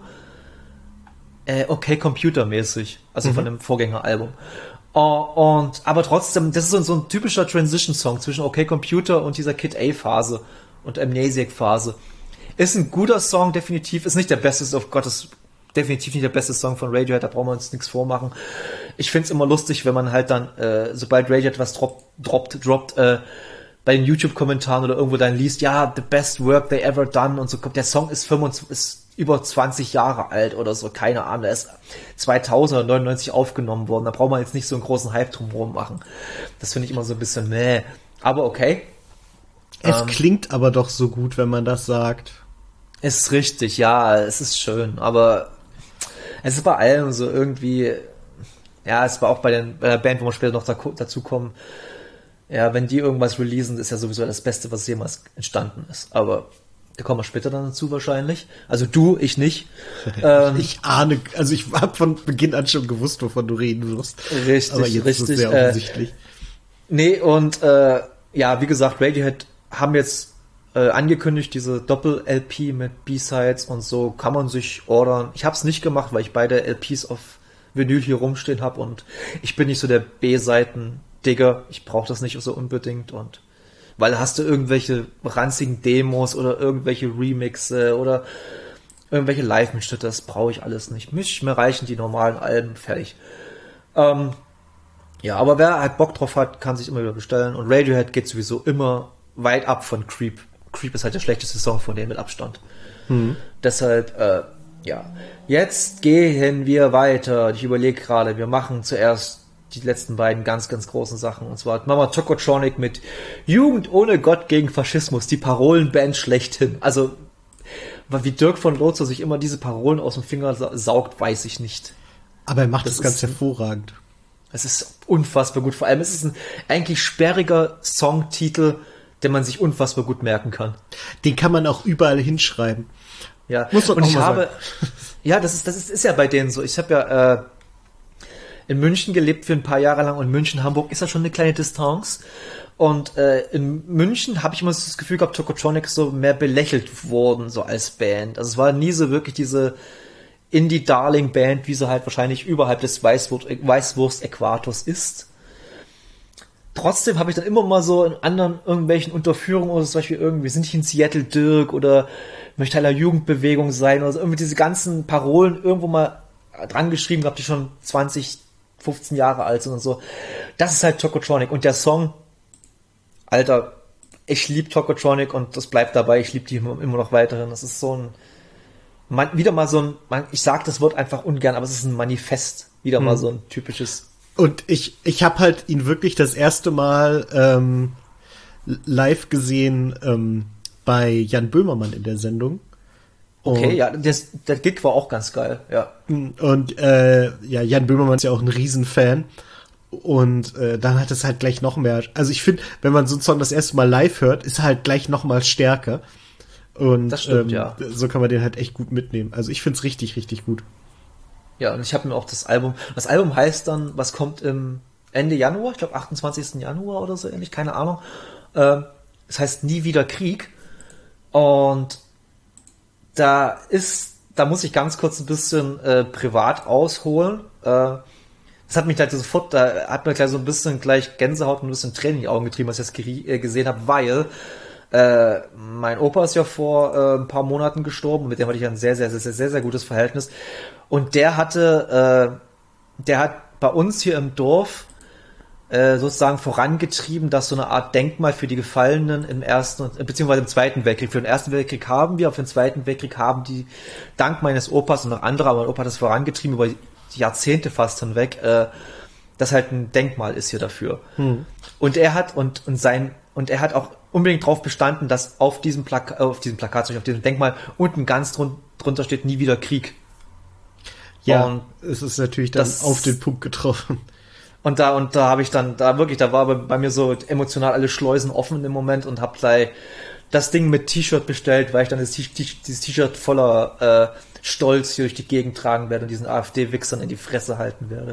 computermäßig, also von dem Vorgängeralbum. Aber trotzdem, das ist so ein typischer Transition-Song zwischen Okay Computer und dieser Kid A-Phase und Amnesiac-Phase. Ist ein guter Song, definitiv. Ist nicht der beste, definitiv nicht der beste Song von Radiohead, da brauchen wir uns nichts vormachen. Ich find's immer lustig, wenn man halt dann, sobald Radiohead was droppt, bei den YouTube-Kommentaren oder irgendwo dann liest, ja, the best work they ever done und so kommt. Der Song ist über 20 Jahre alt oder so, keine Ahnung. Der ist 2099 aufgenommen worden. Da braucht man jetzt nicht so einen großen Hype drumherum machen. Das finde ich immer so ein bisschen meh. Aber okay. Es klingt aber doch so gut, wenn man das sagt. Ist richtig, ja, es ist schön. Aber es ist bei allem so irgendwie, ja, es war auch bei der Band, wo wir später noch dazu kommen, ja, wenn die irgendwas releasen, ist ja sowieso das Beste, was jemals entstanden ist. Aber da kommen wir später dann dazu wahrscheinlich. Also du, ich nicht. Ich ahne, also ich habe von Beginn an schon gewusst, wovon du reden wirst. Richtig, aber jetzt richtig. Ist es sehr offensichtlich. Nee, und ja, wie gesagt, Radiohead haben jetzt angekündigt, diese Doppel-LP mit B-Sides und so kann man sich ordern. Ich habe es nicht gemacht, weil ich beide LPs auf Vinyl hier rumstehen habe und ich bin nicht so der B-Seiten-Digger. Ich brauche das nicht so unbedingt und weil hast du irgendwelche ranzigen Demos oder irgendwelche Remixe oder irgendwelche Live-Mitschnitte, das brauche ich alles nicht. Mir reichen die normalen Alben, fertig. Ja, aber wer halt Bock drauf hat, kann sich immer wieder bestellen und Radiohead geht sowieso immer weit ab von Creep. Creep ist halt der schlechteste Song von denen mit Abstand. Deshalb, ja. Jetzt gehen wir weiter. Ich überlege gerade, wir machen zuerst die letzten beiden ganz, ganz großen Sachen. Und zwar hat Mama Tokotronic mit Jugend ohne Gott gegen Faschismus, die Parolenband schlechthin. Also, wie Dirk von Lozo sich immer diese Parolen aus dem Finger saugt, weiß ich nicht. Aber er macht das ganz hervorragend. Es ist unfassbar gut. Vor allem ist es ein eigentlich sperriger Songtitel, den man sich unfassbar gut merken kann. Den kann man auch überall hinschreiben. Ja, und ich habe, ja, das ist ja bei denen so. Ich habe ja in München gelebt für ein paar Jahre lang und München-Hamburg ist ja schon eine kleine Distanz. Und in München habe ich immer so das Gefühl gehabt, Tokotronic so mehr belächelt worden, so als Band. Also es war nie so wirklich diese Indie-Darling-Band, wie sie halt wahrscheinlich überhalb des Weißwurst-Äquators ist. Trotzdem habe ich dann immer mal so in anderen irgendwelchen Unterführungen oder zum Beispiel irgendwie, wir sind hier in Seattle Dirk oder möchte Teil der Jugendbewegung sein oder so, irgendwie diese ganzen Parolen irgendwo mal dran geschrieben gehabt, die schon 20, 15 Jahre alt sind und so. Das ist halt Tokotronic und der Song, Alter, ich liebe Tokotronic und das bleibt dabei, ich liebe die immer noch weiterhin. Das ist so ich sag das Wort einfach ungern, aber es ist ein Manifest, wieder mal so ein typisches. Und ich habe halt ihn wirklich das erste Mal live gesehen bei Jan Böhmermann in der Sendung. Okay, ja, der Gig war auch ganz geil, ja. Und Jan Böhmermann ist ja auch ein Riesenfan. Und dann hat es halt gleich noch mehr. Also ich finde, wenn man so einen Song das erste Mal live hört, ist er halt gleich noch mal stärker. Und das stimmt, ja. So kann man den halt echt gut mitnehmen. Also ich find's richtig, richtig gut. Ja, und ich habe mir auch das Album heißt dann, was kommt im Ende Januar, ich glaube 28. Januar oder so ähnlich, keine Ahnung. Es heißt Nie wieder Krieg. Und da muss ich ganz kurz ein bisschen privat ausholen. Das hat mich gleich sofort, da hat mir gleich so ein bisschen gleich Gänsehaut und ein bisschen Tränen in die Augen getrieben, als ich das gesehen habe, weil mein Opa ist ja vor ein paar Monaten gestorben, mit dem hatte ich ein sehr, sehr, sehr, sehr, sehr gutes Verhältnis. Und der hat bei uns hier im Dorf sozusagen vorangetrieben, dass so eine Art Denkmal für die Gefallenen im Ersten beziehungsweise im Zweiten Weltkrieg. Für den Ersten Weltkrieg haben wir, auf den Zweiten Weltkrieg haben die dank meines Opas und noch andere, aber mein Opa hat das vorangetrieben über Jahrzehnte fast hinweg, das halt ein Denkmal ist hier dafür. Und er hat auch unbedingt darauf bestanden, dass auf diesem Denkmal unten ganz drunter steht nie wieder Krieg. Ja, und es ist natürlich dann auf den Punkt getroffen. Und da habe ich dann, da war bei mir so emotional alle Schleusen offen im Moment und habe gleich das Ding mit T-Shirt bestellt, weil ich dann dieses T-Shirt voller Stolz hier durch die Gegend tragen werde und diesen AfD-Wichsern in die Fresse halten werde.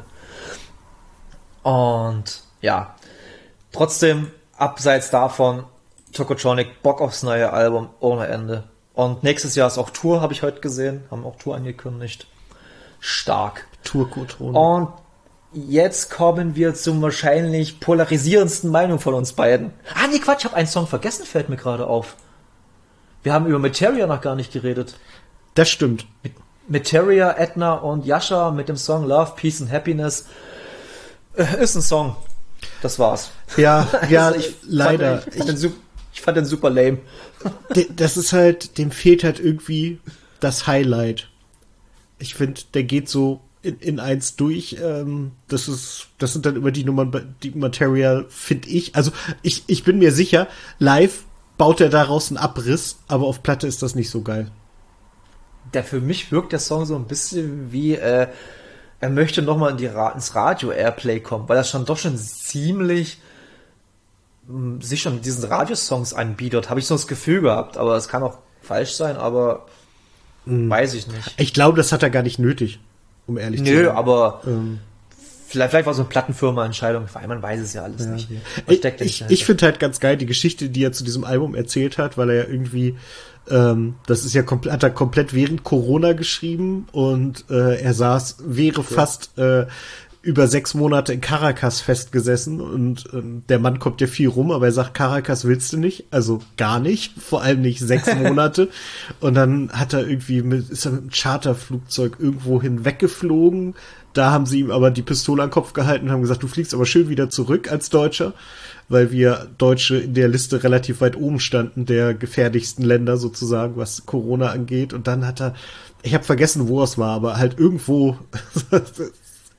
Und ja, trotzdem, abseits davon, Tokotronic, Bock aufs neue Album, ohne Ende. Und nächstes Jahr ist auch Tour, habe ich heute gesehen, haben auch Tour angekündigt. Stark. Tourcotron. Und jetzt kommen wir zum wahrscheinlich polarisierendsten Meinung von uns beiden. Ah, nee, Quatsch, ich habe einen Song vergessen, fällt mir gerade auf. Wir haben über Materia noch gar nicht geredet. Das stimmt. Materia, Edna und Yasha mit dem Song Love, Peace and Happiness. Ist ein Song. Das war's. Ja, ja, also leider. Ich fand den super lame. Das ist halt, dem fehlt halt irgendwie das Highlight. Ich finde, der geht so in eins durch. Das sind dann immer die Nummern, die Material, finde ich. Also ich bin mir sicher, live baut er daraus einen Abriss, aber auf Platte ist das nicht so geil. Für mich wirkt der Song so ein bisschen wie, er möchte nochmal ins Radio-Airplay kommen, weil er schon ziemlich sich schon diesen Radiosongs anbietet, habe ich so das Gefühl gehabt, aber es kann auch falsch sein, aber weiß ich nicht. Ich glaube, das hat er gar nicht nötig, um ehrlich zu sein. Nö, aber vielleicht war so eine Plattenfirma-Entscheidung, weil man weiß es ja alles nicht. Ich finde halt ganz geil die Geschichte, die er zu diesem Album erzählt hat, weil er ja irgendwie das ist ja hat er komplett während Corona geschrieben und er wäre fast über 6 Monate in Caracas festgesessen und der Mann kommt ja viel rum, aber er sagt, Caracas willst du nicht, also gar nicht, vor allem nicht 6 Monate. Und dann ist er mit einem Charterflugzeug irgendwo hinweggeflogen. Da haben sie ihm aber die Pistole an den Kopf gehalten und haben gesagt, du fliegst aber schön wieder zurück als Deutscher, weil wir Deutsche in der Liste relativ weit oben standen, der gefährlichsten Länder sozusagen, was Corona angeht. Und dann ich habe vergessen, wo es war, aber halt irgendwo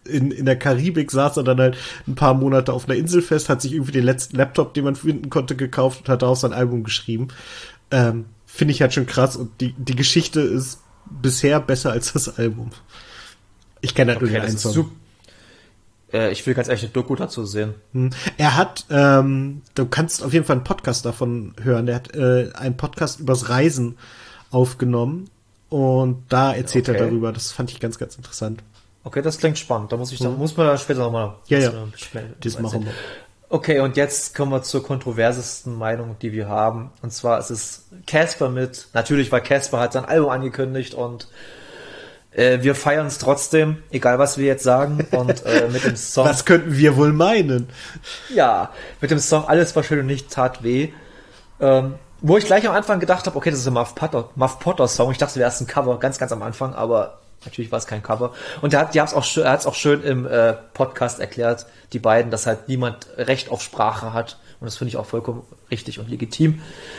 in der Karibik, saß er dann halt ein paar Monate auf einer Insel fest, hat sich irgendwie den letzten Laptop, den man finden konnte, gekauft und hat daraus sein Album geschrieben. Finde ich halt schon krass und die Geschichte ist bisher besser als das Album. Ich kenne halt nur den einen Song. Ich will ganz ehrlich eine Doku dazu sehen. Er hat, du kannst auf jeden Fall einen Podcast davon hören. Der hat einen Podcast übers Reisen aufgenommen und da erzählt er darüber. Das fand ich ganz, ganz interessant. Okay, das klingt spannend. Da muss man dann später nochmal das machen wir. Okay, und jetzt kommen wir zur kontroversesten Meinung, die wir haben. Und zwar ist es Casper natürlich, weil Casper hat sein Album angekündigt und wir feiern es trotzdem, egal was wir jetzt sagen. Und mit dem Song. Was könnten wir wohl meinen? Ja, mit dem Song Alles war schön und nichts tat weh. Wo ich gleich am Anfang gedacht habe, okay, das ist ein Muff Potter Song. Ich dachte, das wäre erst ein Cover, ganz, ganz am Anfang, aber natürlich war es kein Cover. Und er hat es auch schön im Podcast erklärt, die beiden, dass halt niemand Recht auf Sprache hat. Und das finde ich auch vollkommen richtig und legitim.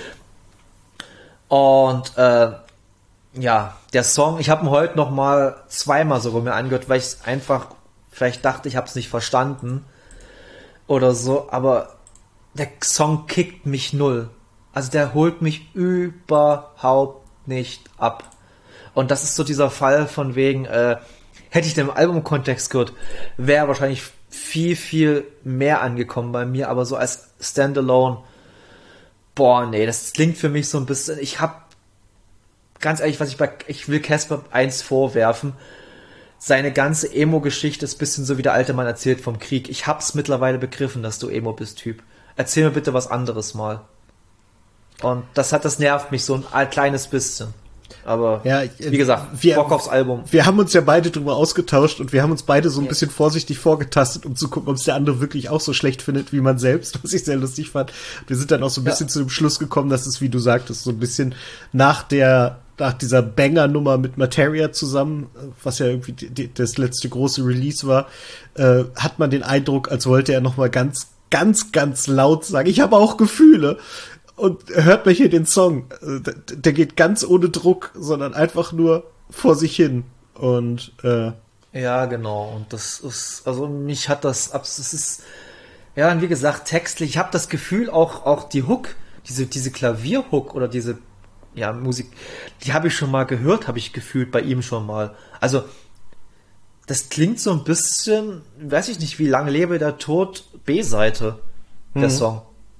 Und ja, der Song, ich habe ihn heute noch mal zweimal sogar mir angehört, weil ich es einfach vielleicht dachte, ich habe es nicht verstanden oder so, aber der Song kickt mich null. Also der holt mich überhaupt nicht ab. Und das ist so dieser Fall von wegen, hätte ich den im Albumkontext gehört, wäre wahrscheinlich viel, viel mehr angekommen bei mir, aber so als Standalone, das klingt für mich so ein bisschen, ganz ehrlich, ich will Casper eins vorwerfen. Seine ganze Emo-Geschichte ist ein bisschen so wie der alte Mann erzählt vom Krieg. Ich hab's mittlerweile begriffen, dass du Emo bist, Typ. Erzähl mir bitte was anderes mal. Und das nervt mich so ein kleines bisschen. Aber, ja, wie gesagt, Bock aufs Album. Wir haben uns ja beide drüber ausgetauscht und wir haben uns beide so ein bisschen vorsichtig vorgetastet, um zu gucken, ob es der andere wirklich auch so schlecht findet wie man selbst, was ich sehr lustig fand. Wir sind dann auch so ein bisschen zu dem Schluss gekommen, dass es, wie du sagtest, so ein bisschen nach dieser Banger-Nummer mit Materia zusammen, was ja irgendwie das letzte große Release war, hat man den Eindruck, als wollte er noch mal ganz, ganz, ganz laut sagen, ich habe auch Gefühle. Und hört mal hier den Song. Der geht ganz ohne Druck, sondern einfach nur vor sich hin. Und ja, genau. Und das ist, also mich hat das ist, ja, und wie gesagt, textlich, ich habe das Gefühl, auch die Hook, diese Klavierhook oder diese Musik, die habe ich schon mal gehört, habe ich gefühlt bei ihm schon mal. Also das klingt so ein bisschen, weiß ich nicht, wie lange lebe der Tod, B-Seite, der Song.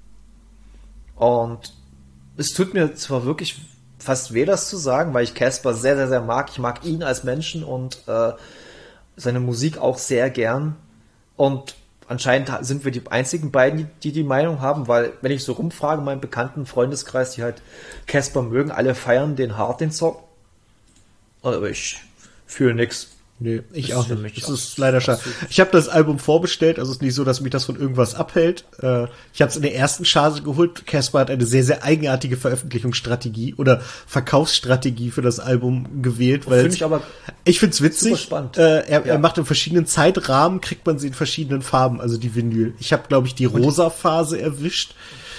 Und es tut mir zwar wirklich fast weh, das zu sagen, weil ich Casper sehr, sehr, sehr mag. Ich mag ihn als Menschen und seine Musik auch sehr gern. Und anscheinend sind wir die einzigen beiden, die Meinung haben, weil wenn ich so rumfrage, meinen bekannten Freundeskreis, die halt Casper mögen, alle feiern den hart, den Song. Aber ich fühle nix. Nee, ich auch nicht. Das ist leider schade. Ich habe das Album vorbestellt, also es ist nicht so, dass mich das von irgendwas abhält. Ich habe es in der ersten Charge geholt. Casper hat eine sehr, sehr eigenartige Veröffentlichungsstrategie oder Verkaufsstrategie für das Album gewählt. Ich finde es witzig. Super spannend. Er macht in verschiedenen Zeitrahmen, kriegt man sie in verschiedenen Farben, also die Vinyl. Ich habe, glaube ich, die rosa Phase erwischt.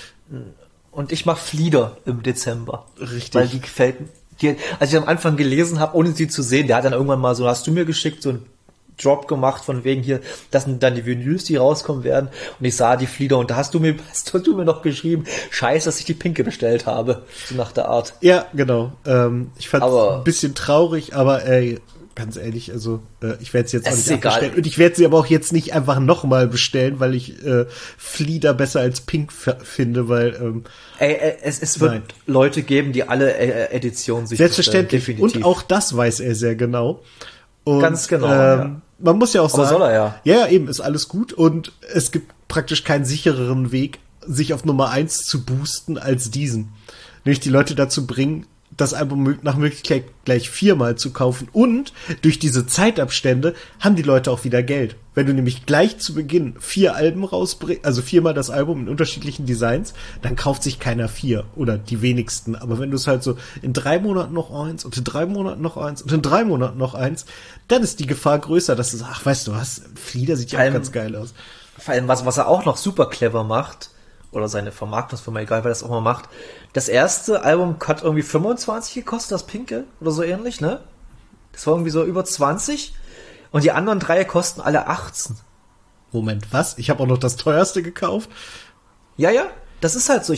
Und ich mache Flieder im Dezember. Richtig. Weil die gefällt mir. Als ich am Anfang gelesen habe, ohne sie zu sehen, der hat dann irgendwann mal so, hast du mir geschickt, so einen Drop gemacht von wegen hier, das sind dann die Vinyls, die rauskommen werden. Und ich sah die Flieder und da hast du mir noch geschrieben, scheiße, dass ich die pinke bestellt habe. So nach der Art. Ja, genau. Ich fand es ein bisschen traurig, aber ganz ehrlich, also ich werde es jetzt auch nicht abbestellen. Und ich werde sie aber auch jetzt nicht einfach nochmal bestellen, weil ich Flieder besser als Pink finde, weil es wird Leute geben, die alle Editionen sich selbstverständlich bestellen, definitiv. Und auch das weiß er sehr genau. Und, ganz genau, man muss ja auch sagen, soll er ja. Ja, eben, ist alles gut und es gibt praktisch keinen sichereren Weg, sich auf Nummer 1 zu boosten als diesen. Nämlich die Leute dazu bringen, das Album nach Möglichkeit gleich 4-mal zu kaufen. Und durch diese Zeitabstände haben die Leute auch wieder Geld. Wenn du nämlich gleich zu Beginn 4 Alben rausbringst, also 4-mal das Album in unterschiedlichen Designs, dann kauft sich keiner 4 oder die wenigsten. Aber wenn du es halt so in 3 Monaten noch eins und in 3 Monaten noch eins und in 3 Monaten noch eins, dann ist die Gefahr größer, dass du sagst, ach, weißt du was, Flieder sieht ja auch ganz geil aus. Vor allem, was er auch noch super clever macht, oder seine Vermarktungsfirma, egal wer das auch mal macht. Das erste Album hat irgendwie 25 gekostet, das Pinke, oder so ähnlich, ne? Das war irgendwie so über 20. Und die anderen 3 kosten alle 18. Moment, was? Ich habe auch noch das teuerste gekauft? Ja, das ist halt so.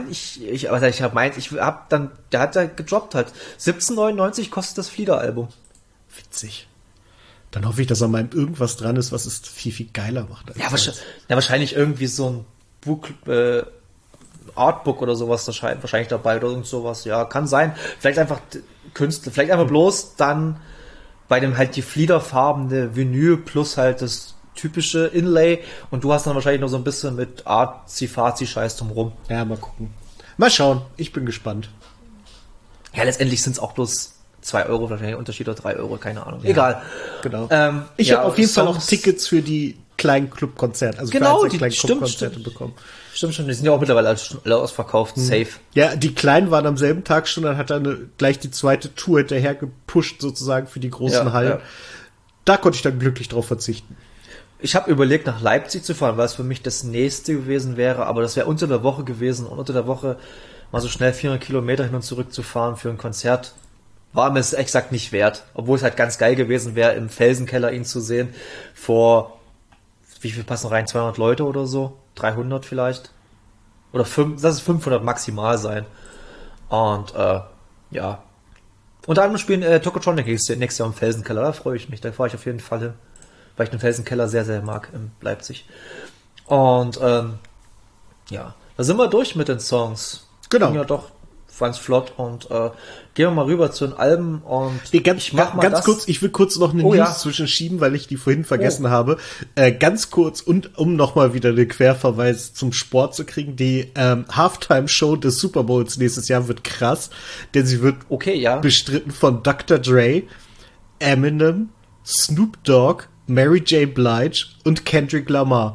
Der hat da gedroppt halt. 17,99 kostet das Flieder-Album. Witzig. Dann hoffe ich, dass an meinem irgendwas dran ist, was es viel, viel geiler macht. Wahrscheinlich irgendwie so ein Buch, Artbook oder sowas wahrscheinlich dabei oder irgend sowas. Ja, kann sein. Vielleicht einfach Künstler, vielleicht einfach bloß dann bei dem halt die fliederfarbene Vinyl plus halt das typische Inlay und du hast dann wahrscheinlich noch so ein bisschen mit Arzi-Fazi-Scheiß drumrum. Ja, mal gucken. Mal schauen. Ich bin gespannt. Ja, letztendlich sind es auch bloß 2 Euro, wahrscheinlich Unterschied oder 3 Euro, keine Ahnung. Ja, egal. Genau. Ich habe auf jeden Fall noch Tickets für die kleinen Clubkonzerte, also genau, die kleinen Clubkonzerte bekommen. Stimmt schon, die sind ja auch mittlerweile alle ausverkauft, safe. Ja, die kleinen waren am selben Tag schon, dann hat er gleich die zweite Tour hinterher gepusht, sozusagen, für die großen Hallen. Ja. Da konnte ich dann glücklich drauf verzichten. Ich habe überlegt, nach Leipzig zu fahren, weil es für mich das nächste gewesen wäre, aber das wäre unter der Woche gewesen und unter der Woche mal so schnell 400 Kilometer hin und zurück zu fahren für ein Konzert, war mir es exakt nicht wert. Obwohl es halt ganz geil gewesen wäre, im Felsenkeller ihn zu sehen, vor, wie viel passen rein, 200 Leute oder so? 300 vielleicht? Oder 500 maximal sein. Und, ja. Unter anderem spielen Tokotronic nächstes Jahr im Felsenkeller, da freue ich mich, da fahre ich auf jeden Fall hin. Weil ich den Felsenkeller sehr, sehr mag in Leipzig. Und ja, da sind wir durch mit den Songs. Genau. Ging ja doch ganz flott und gehen wir mal rüber zu den Alben und ich will kurz noch eine News zwischenschieben, weil ich die vorhin vergessen habe. Ganz kurz und um nochmal wieder den Querverweis zum Sport zu kriegen, die Halftime-Show des Super Bowls nächstes Jahr wird krass, denn sie wird bestritten von Dr. Dre, Eminem, Snoop Dogg, Mary J. Blige und Kendrick Lamar.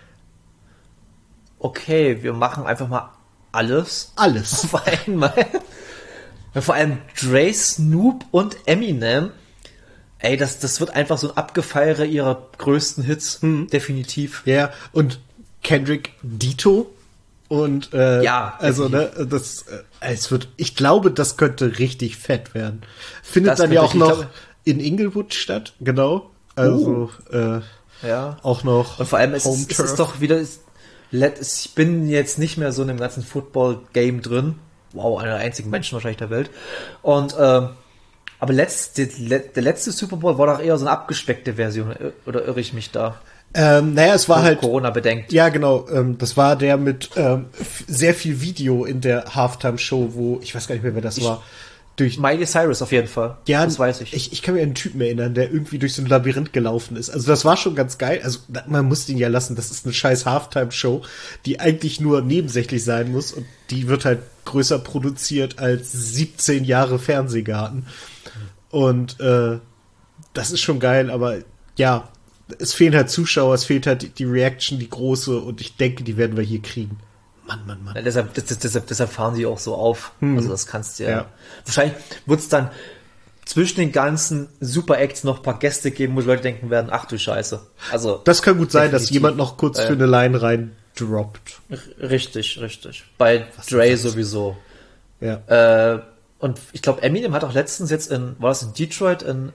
Okay, wir machen einfach mal alles. Alles. Auf einmal. Vor allem Dre, Snoop und Eminem. Ey, das wird einfach so ein Abgefeiere ihrer größten Hits. Definitiv. Ja, und Kendrick Dito. Und also definitiv. Ich glaube, das könnte richtig fett werden. Findet dann ja auch noch in Inglewood statt, genau. Also auch noch. Und vor allem ist es doch wieder. Ich bin jetzt nicht mehr so in dem ganzen Football-Game drin. Wow, einer der einzigen Menschen wahrscheinlich der Welt. Und aber der letzte Super Bowl war doch eher so eine abgespeckte Version. Oder irre ich mich da? Es war halt Corona bedenkt. Ja, genau. Das war der mit sehr viel Video in der Halftime-Show, wo ich weiß gar nicht mehr, wer das war. Durch Miley Cyrus auf jeden Fall. Ja, das weiß ich. Ich kann mir an einen Typen erinnern, der irgendwie durch so ein Labyrinth gelaufen ist. Also das war schon ganz geil. Also man muss den ja lassen. Das ist eine scheiß Halftime-Show, die eigentlich nur nebensächlich sein muss. Und die wird halt größer produziert als 17 Jahre Fernsehgarten. Und das ist schon geil. Aber ja, es fehlen halt Zuschauer. Es fehlt halt die Reaction, die große. Und ich denke, die werden wir hier kriegen. Mann. Ja, deshalb fahren sie auch so auf. Also das kannst du ja. Wahrscheinlich wird es dann zwischen den ganzen Super-Acts noch ein paar Gäste geben, wo die Leute denken werden, ach du Scheiße. Also das kann gut sein, dass jemand noch kurz für eine Line rein droppt. Richtig. Bei Dre sowieso. Ja. Und ich glaube, Eminem hat auch letztens jetzt in Detroit in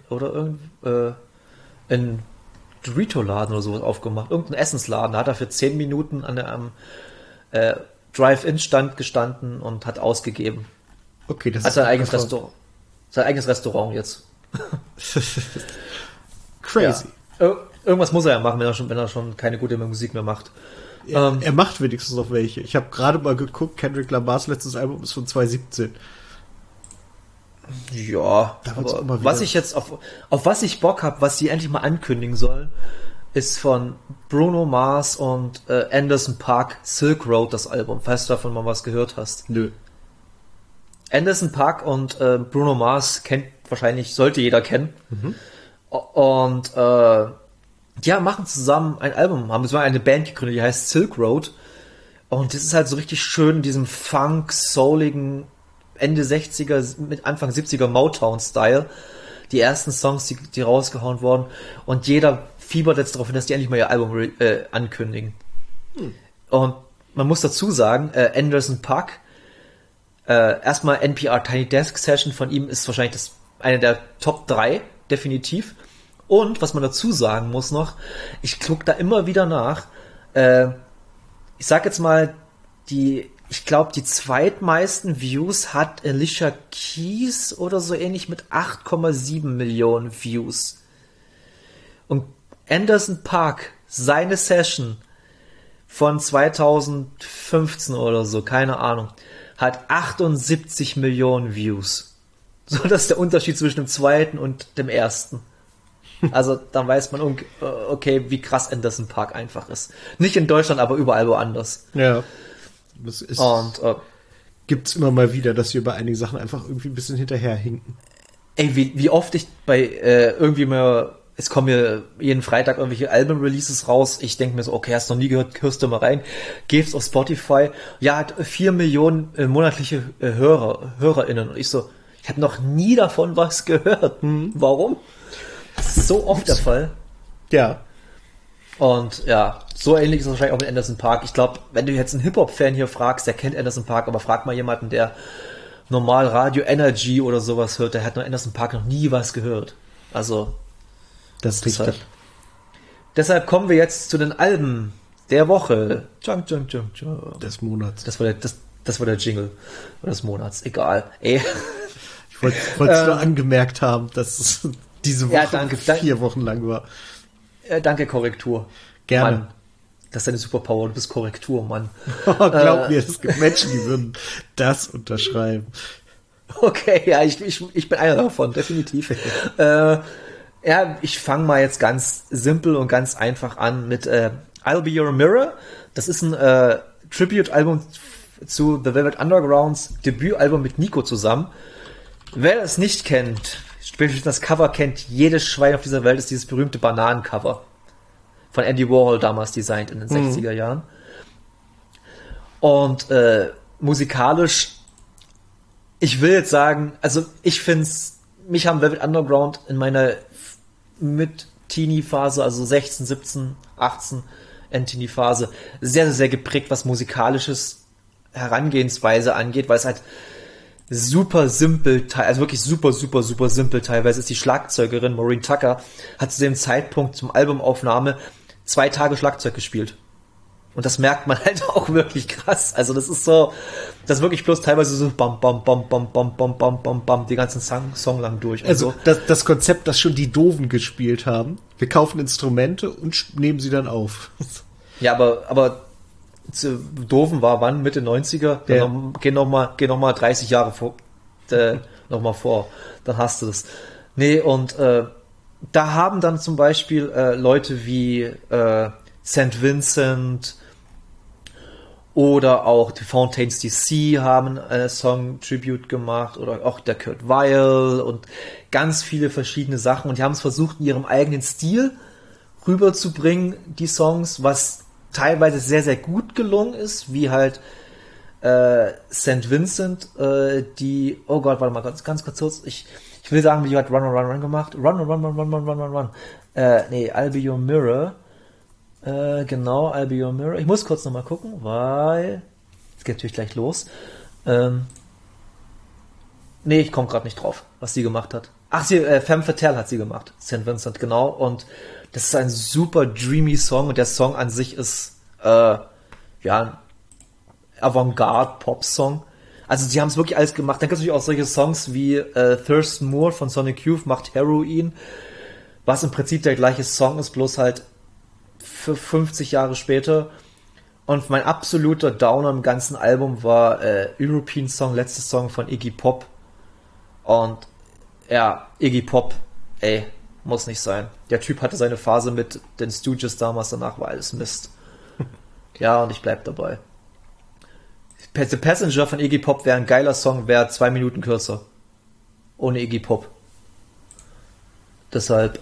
Dorito-Laden oder sowas aufgemacht. Irgendein Essensladen. Da hat er für 10 Minuten am Drive-In-Stand gestanden und hat ausgegeben. Okay, das hat sein eigenes Restaurant. Sein eigenes Restaurant jetzt. Crazy. Ja. Irgendwas muss er ja machen, wenn er schon keine gute Musik mehr macht. Er macht wenigstens noch welche. Ich habe gerade mal geguckt, Kendrick Lamars letztes Album ist von 2017. Ja, aber was ich jetzt auf was ich Bock habe, was sie endlich mal ankündigen sollen, ist von Bruno Mars und Anderson .Paak Silk Road, das Album, falls du davon mal was gehört hast. Nö. Anderson .Paak und Bruno Mars sollte jeder kennen. Und machen zusammen ein Album, haben so eine Band gegründet, die heißt Silk Road. Und das ist halt so richtig schön in diesem Funk-souligen Ende 60er, mit Anfang 70er Motown-Style. Die ersten Songs, die rausgehauen wurden. Und jeder fiebert jetzt darauf hin, dass die endlich mal ihr Album ankündigen. Und man muss dazu sagen, Anderson .Paak, erstmal NPR Tiny Desk Session von ihm ist wahrscheinlich eine der Top 3, definitiv. Und, was man dazu sagen muss noch, ich gucke da immer wieder nach, ich sag jetzt mal, ich glaube, die zweitmeisten Views hat Alicia Keys oder so ähnlich mit 8,7 Millionen Views. Und Anderson .Paak, seine Session von 2015 oder so, keine Ahnung, hat 78 Millionen Views. So, das ist der Unterschied zwischen dem zweiten und dem ersten. Also, dann weiß man, okay, wie krass Anderson .Paak einfach ist. Nicht in Deutschland, aber überall woanders. Ja. Das ist, gibt's immer mal wieder, dass wir bei einigen Sachen einfach irgendwie ein bisschen hinterherhinken. Ey, wie oft ich bei irgendwie mal, es kommen mir jeden Freitag irgendwelche Album-Releases raus, ich denke mir so, okay, hast du noch nie gehört, hörst du mal rein, gehst auf Spotify, ja, hat 4 Millionen monatliche HörerInnen und ich so, ich habe noch nie davon was gehört. Warum? Das ist so oft der Fall. Ja. Und ja, so ähnlich ist es wahrscheinlich auch mit Anderson .Paak. Ich glaube, wenn du jetzt einen Hip-Hop-Fan hier fragst, der kennt Anderson .Paak, aber frag mal jemanden, der normal Radio Energy oder sowas hört, der hat noch Anderson .Paak noch nie was gehört. Also, das ist richtig. Deshalb kommen wir jetzt zu den Alben der Woche. Des Monats. Das war der Jingle des Monats. Egal. Ey. Ich wollte es nur angemerkt haben, dass es diese Woche 4 Wochen lang war. Danke, Korrektur. Gerne. Mann, das ist deine Superpower, du bist Korrektur, Mann. Glaub mir, es gibt Menschen, die würden das unterschreiben. Okay, ja, ich bin einer davon, definitiv. Ja, ich fange mal jetzt ganz simpel und ganz einfach an mit I'll Be Your Mirror. Das ist ein Tribute-Album zu The Velvet Undergrounds Debütalbum mit Nico zusammen. Wer es nicht kennt, spätestens das Cover kennt, jedes Schwein auf dieser Welt, ist dieses berühmte Bananencover von Andy Warhol damals designt in den 60er Jahren. Und musikalisch, ich will jetzt sagen, also ich find's, mich haben Velvet Underground in meiner Mit-Teenie-Phase, also 16, 17, 18 End-Teenie-Phase, sehr, sehr, sehr geprägt, was musikalisches Herangehensweise angeht, weil es halt super simpel, also wirklich super, super, super simpel teilweise ist. Die Schlagzeugerin Maureen Tucker hat zu dem Zeitpunkt zum Albumaufnahme 2 Tage Schlagzeug gespielt. Und das merkt man halt auch wirklich krass. Also das ist so, das ist wirklich bloß teilweise so bam, bam, bam, bam, bam, bam, bam, bam, bam, die ganzen Song lang durch. Also so. Das Konzept, das schon die Doofen gespielt haben. Wir kaufen Instrumente und nehmen sie dann auf. Ja, aber Doofen war wann? Mitte 90er? Ja. Geh noch mal 30 Jahre vor. Dann hast du das. Nee, und da haben dann zum Beispiel Leute wie St. Vincent oder auch die Fountains DC haben Song-Tribute gemacht oder auch der Kurt Weill und ganz viele verschiedene Sachen und die haben es versucht, in ihrem eigenen Stil rüberzubringen, die Songs, was teilweise sehr, sehr gut gelungen ist, wie halt St. Vincent, oh Gott, warte mal, ganz kurz, ich will sagen, wie hat Run gemacht. Run. I'll Be Your Mirror. Genau, I'll Be Your Mirror. Ich muss kurz nochmal gucken, weil es geht natürlich gleich los. Ich komme gerade nicht drauf, was sie gemacht hat. Ach, Femme Fatale hat sie gemacht, St. Vincent, genau. Und das ist ein super dreamy Song und der Song an sich ist ein Avantgarde-Pop-Song. Also sie haben es wirklich alles gemacht. Dann gibt es natürlich auch solche Songs wie Thurston Moore von Sonic Youth macht Heroin, was im Prinzip der gleiche Song ist, bloß halt für 50 Jahre später. Und mein absoluter Downer im ganzen Album war European Song, letzter Song von Iggy Pop. Und ja, Iggy Pop, muss nicht sein. Der Typ hatte seine Phase mit den Stooges damals, danach war alles Mist. Ja, und ich bleib dabei. The Passenger von Iggy Pop wäre ein geiler Song, wäre 2 Minuten kürzer. Ohne Iggy Pop. Deshalb,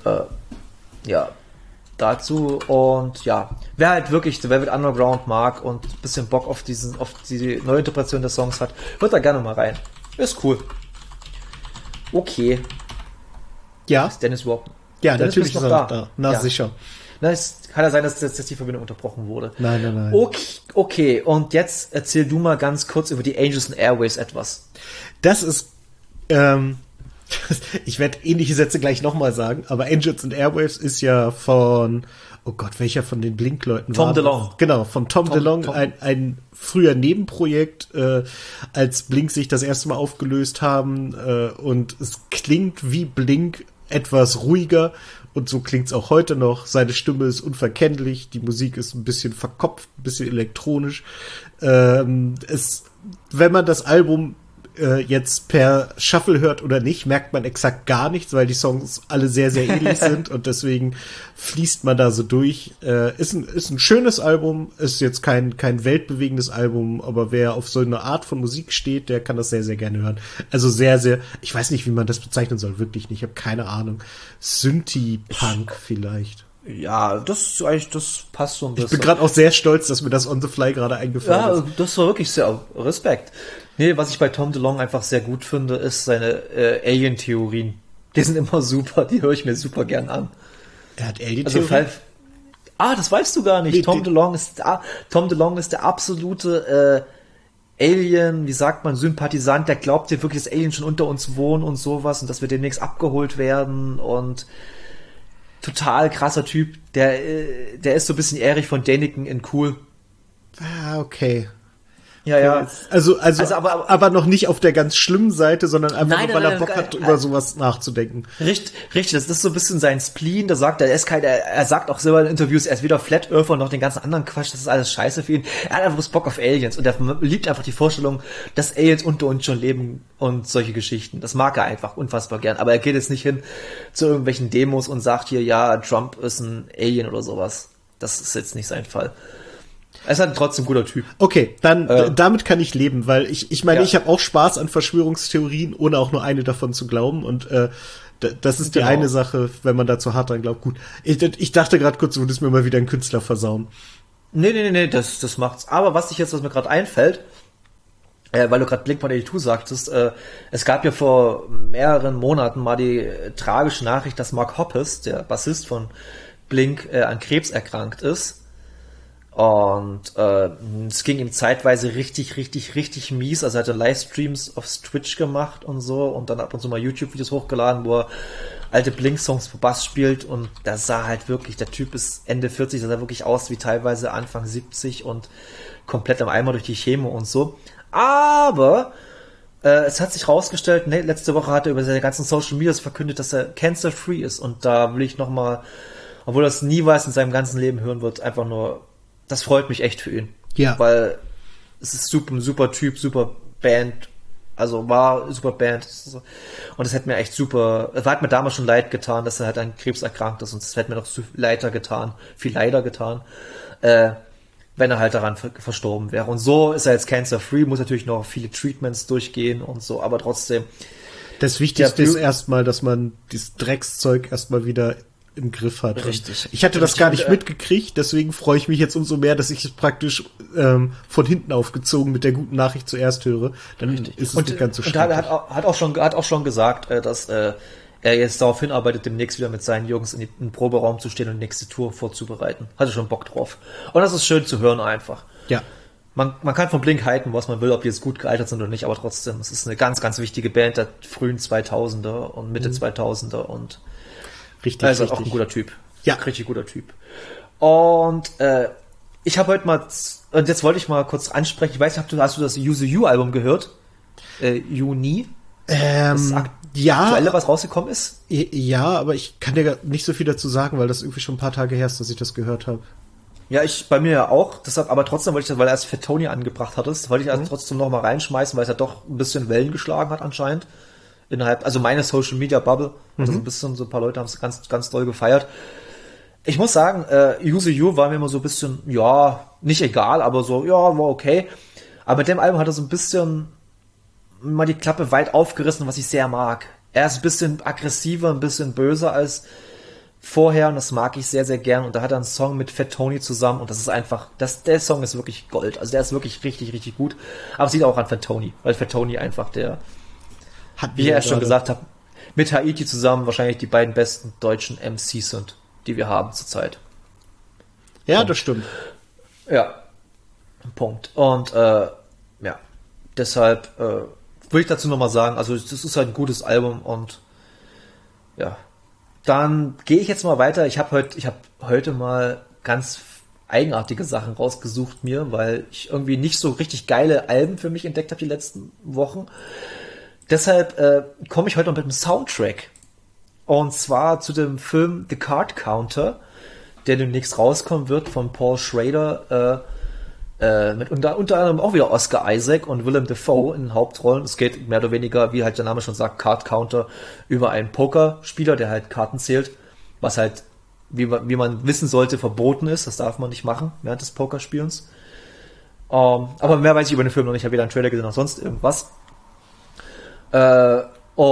dazu und ja, wer halt wirklich The Velvet Underground mag und ein bisschen Bock auf die neue Interpretation der Songs hat, hört da gerne mal rein. Ist cool. Okay. Ja. Ist Dennis überhaupt? Ja, Dennis natürlich ist noch da. Na, ja. Sicher. Na, es kann ja sein, dass die Verbindung unterbrochen wurde. Nein. Okay, und jetzt erzähl du mal ganz kurz über die Angels and Airways etwas. Das ist, Ich werde ähnliche Sätze gleich nochmal sagen, aber Angels and Airwaves ist ja von, oh Gott, welcher von den Blink-Leuten war? Tom DeLonge. Genau, von Tom DeLonge, ein früher Nebenprojekt, als Blink sich das erste Mal aufgelöst haben, und es klingt wie Blink, etwas ruhiger, und so klingt's auch heute noch. Seine Stimme ist unverkennlich, die Musik ist ein bisschen verkopft, ein bisschen elektronisch. Wenn man das Album jetzt per Shuffle hört oder nicht, merkt man exakt gar nichts, weil die Songs alle sehr, sehr ähnlich sind und deswegen fließt man da so durch. Ist ein schönes Album, ist jetzt kein weltbewegendes Album, aber wer auf so eine Art von Musik steht, der kann das sehr, sehr gerne hören. Also sehr, sehr, ich weiß nicht, wie man das bezeichnen soll, wirklich nicht, ich habe keine Ahnung. Synthie-Punk vielleicht. Ja, das passt so ein bisschen. Ich bin gerade auch sehr stolz, dass mir das on the fly gerade eingefallen ist. Ja, das war wirklich sehr Respekt. Nee, was ich bei Tom DeLonge einfach sehr gut finde, ist seine Alien-Theorien. Die sind immer super, die höre ich mir super gern an. Er hat Alien-Theorien? Das weißt du gar nicht. Nee, Tom DeLonge ist der absolute Alien, wie sagt man, Sympathisant, der glaubt ja wirklich, dass Aliens schon unter uns wohnen und sowas und dass wir demnächst abgeholt werden und total krasser Typ. Der ist so ein bisschen Erich von Däniken in cool. Ah, okay. Ja. Also aber noch nicht auf der ganz schlimmen Seite, sondern einfach nur, weil er Bock hat, über sowas nachzudenken. Richtig, das ist so ein bisschen sein Spleen, da sagt er sagt auch selber in Interviews, er ist weder Flat Earther noch den ganzen anderen Quatsch, das ist alles scheiße für ihn. Er hat einfach Bock auf Aliens und er liebt einfach die Vorstellung, dass Aliens unter uns schon leben und solche Geschichten. Das mag er einfach unfassbar gern, aber er geht jetzt nicht hin zu irgendwelchen Demos und sagt hier, ja, Trump ist ein Alien oder sowas. Das ist jetzt nicht sein Fall. Er ist halt trotzdem ein guter Typ. Okay, dann damit kann ich leben, weil ich meine, ich habe auch Spaß an Verschwörungstheorien, ohne auch nur eine davon zu glauben. Und das ist die eine Sache, wenn man da zu hart dran glaubt. Gut, ich dachte gerade kurz, du würdest mir mal wieder einen Künstler versauen. Nee, das macht's. Aber was mir gerade einfällt, weil du gerade Blink-182 sagtest, es gab ja vor mehreren Monaten mal die tragische Nachricht, dass Mark Hoppus, der Bassist von Blink, an Krebs erkrankt ist. Und es ging ihm zeitweise richtig mies. Also er hatte Livestreams auf Twitch gemacht und so und dann ab und zu mal YouTube-Videos hochgeladen, wo er alte Blink-Songs für Bass spielt und da sah halt wirklich, der Typ ist Ende 40, der sah wirklich aus wie teilweise Anfang 70 und komplett am Eimer durch die Chemo und so. Aber es hat sich rausgestellt, letzte Woche hat er über seine ganzen Social Medias verkündet, dass er cancer-free ist und da will ich nochmal, obwohl er es nie weiß in seinem ganzen Leben hören wird, einfach nur, das freut mich echt für ihn. Ja. Weil es ist super Typ, super Band, also war super Band. Und es hat mir echt hat mir damals schon leid getan, dass er halt an Krebs erkrankt ist und es hätte mir noch viel leider getan, wenn er halt daran verstorben wäre. Und so ist er jetzt cancer-free, muss natürlich noch viele Treatments durchgehen und so, aber trotzdem. Das Wichtigste ist erstmal, dass man dieses Dreckszeug erstmal wieder im Griff hat. Richtig. Ich hatte das gar nicht mitgekriegt, deswegen freue ich mich jetzt umso mehr, dass ich es praktisch von hinten aufgezogen mit der guten Nachricht zuerst höre. Dann ist es nicht ganz so schlimm. Und er hat auch schon gesagt, dass er jetzt darauf hinarbeitet, demnächst wieder mit seinen Jungs in den Proberaum zu stehen und die nächste Tour vorzubereiten. Hatte schon Bock drauf. Und das ist schön zu hören einfach. Ja. Man kann von Blink halten, was man will, ob die jetzt gut gealtert sind oder nicht, aber trotzdem, es ist eine ganz wichtige Band der frühen 2000er und Mitte 2000er und Richtig. Auch ein guter Typ. Ja. Richtig guter Typ. Und ich habe heute mal, und jetzt wollte ich mal kurz ansprechen, ich weiß nicht, hast du das Use You Album gehört? Juni? Das aktuelle, was rausgekommen ist? Ja, aber ich kann dir nicht so viel dazu sagen, weil das irgendwie schon ein paar Tage her ist, dass ich das gehört habe. Ja, bei mir ja auch. Deshalb, aber trotzdem wollte ich das, weil er es für Tony angebracht hattest, wollte ich also trotzdem noch mal reinschmeißen, weil es ja doch ein bisschen Wellen geschlagen hat anscheinend. Also meine Social Media Bubble, also so ein paar Leute haben es ganz doll gefeiert. Ich muss sagen, Use You war mir immer so ein bisschen, ja, nicht egal, aber so, ja, war okay. Aber mit dem Album hat er so ein bisschen mal die Klappe weit aufgerissen, was ich sehr mag. Er ist ein bisschen aggressiver, ein bisschen böser als vorher und das mag ich sehr, sehr gern. Und da hat er einen Song mit Fat Tony zusammen und das ist einfach, der Song ist wirklich Gold. Also der ist wirklich richtig gut. Aber es liegt auch an Fat Tony, weil Fat Tony einfach wie ich erst schon gesagt habe, mit Haiti zusammen wahrscheinlich die beiden besten deutschen MCs sind, die wir haben zurzeit. Ja, Punkt. Das stimmt. Ja, Punkt. Und deshalb würde ich dazu nochmal sagen, also das ist halt ein gutes Album und Ja. Dann gehe ich jetzt mal weiter. Ich habe heute mal ganz eigenartige Sachen rausgesucht mir, weil ich irgendwie nicht so richtig geile Alben für mich entdeckt habe die letzten Wochen. Deshalb komme ich heute noch mit einem Soundtrack. Und zwar zu dem Film The Card Counter, der demnächst rauskommen wird von Paul Schrader, mit unter anderem auch wieder Oscar Isaac und Willem Dafoe in den Hauptrollen. Es geht mehr oder weniger, wie halt der Name schon sagt, Card Counter, über einen Pokerspieler, der halt Karten zählt, was halt, wie man wissen sollte, verboten ist. Das darf man nicht machen während des Pokerspielens. Aber mehr weiß ich über den Film noch nicht. Ich habe weder einen Trailer gesehen noch sonst irgendwas. Aber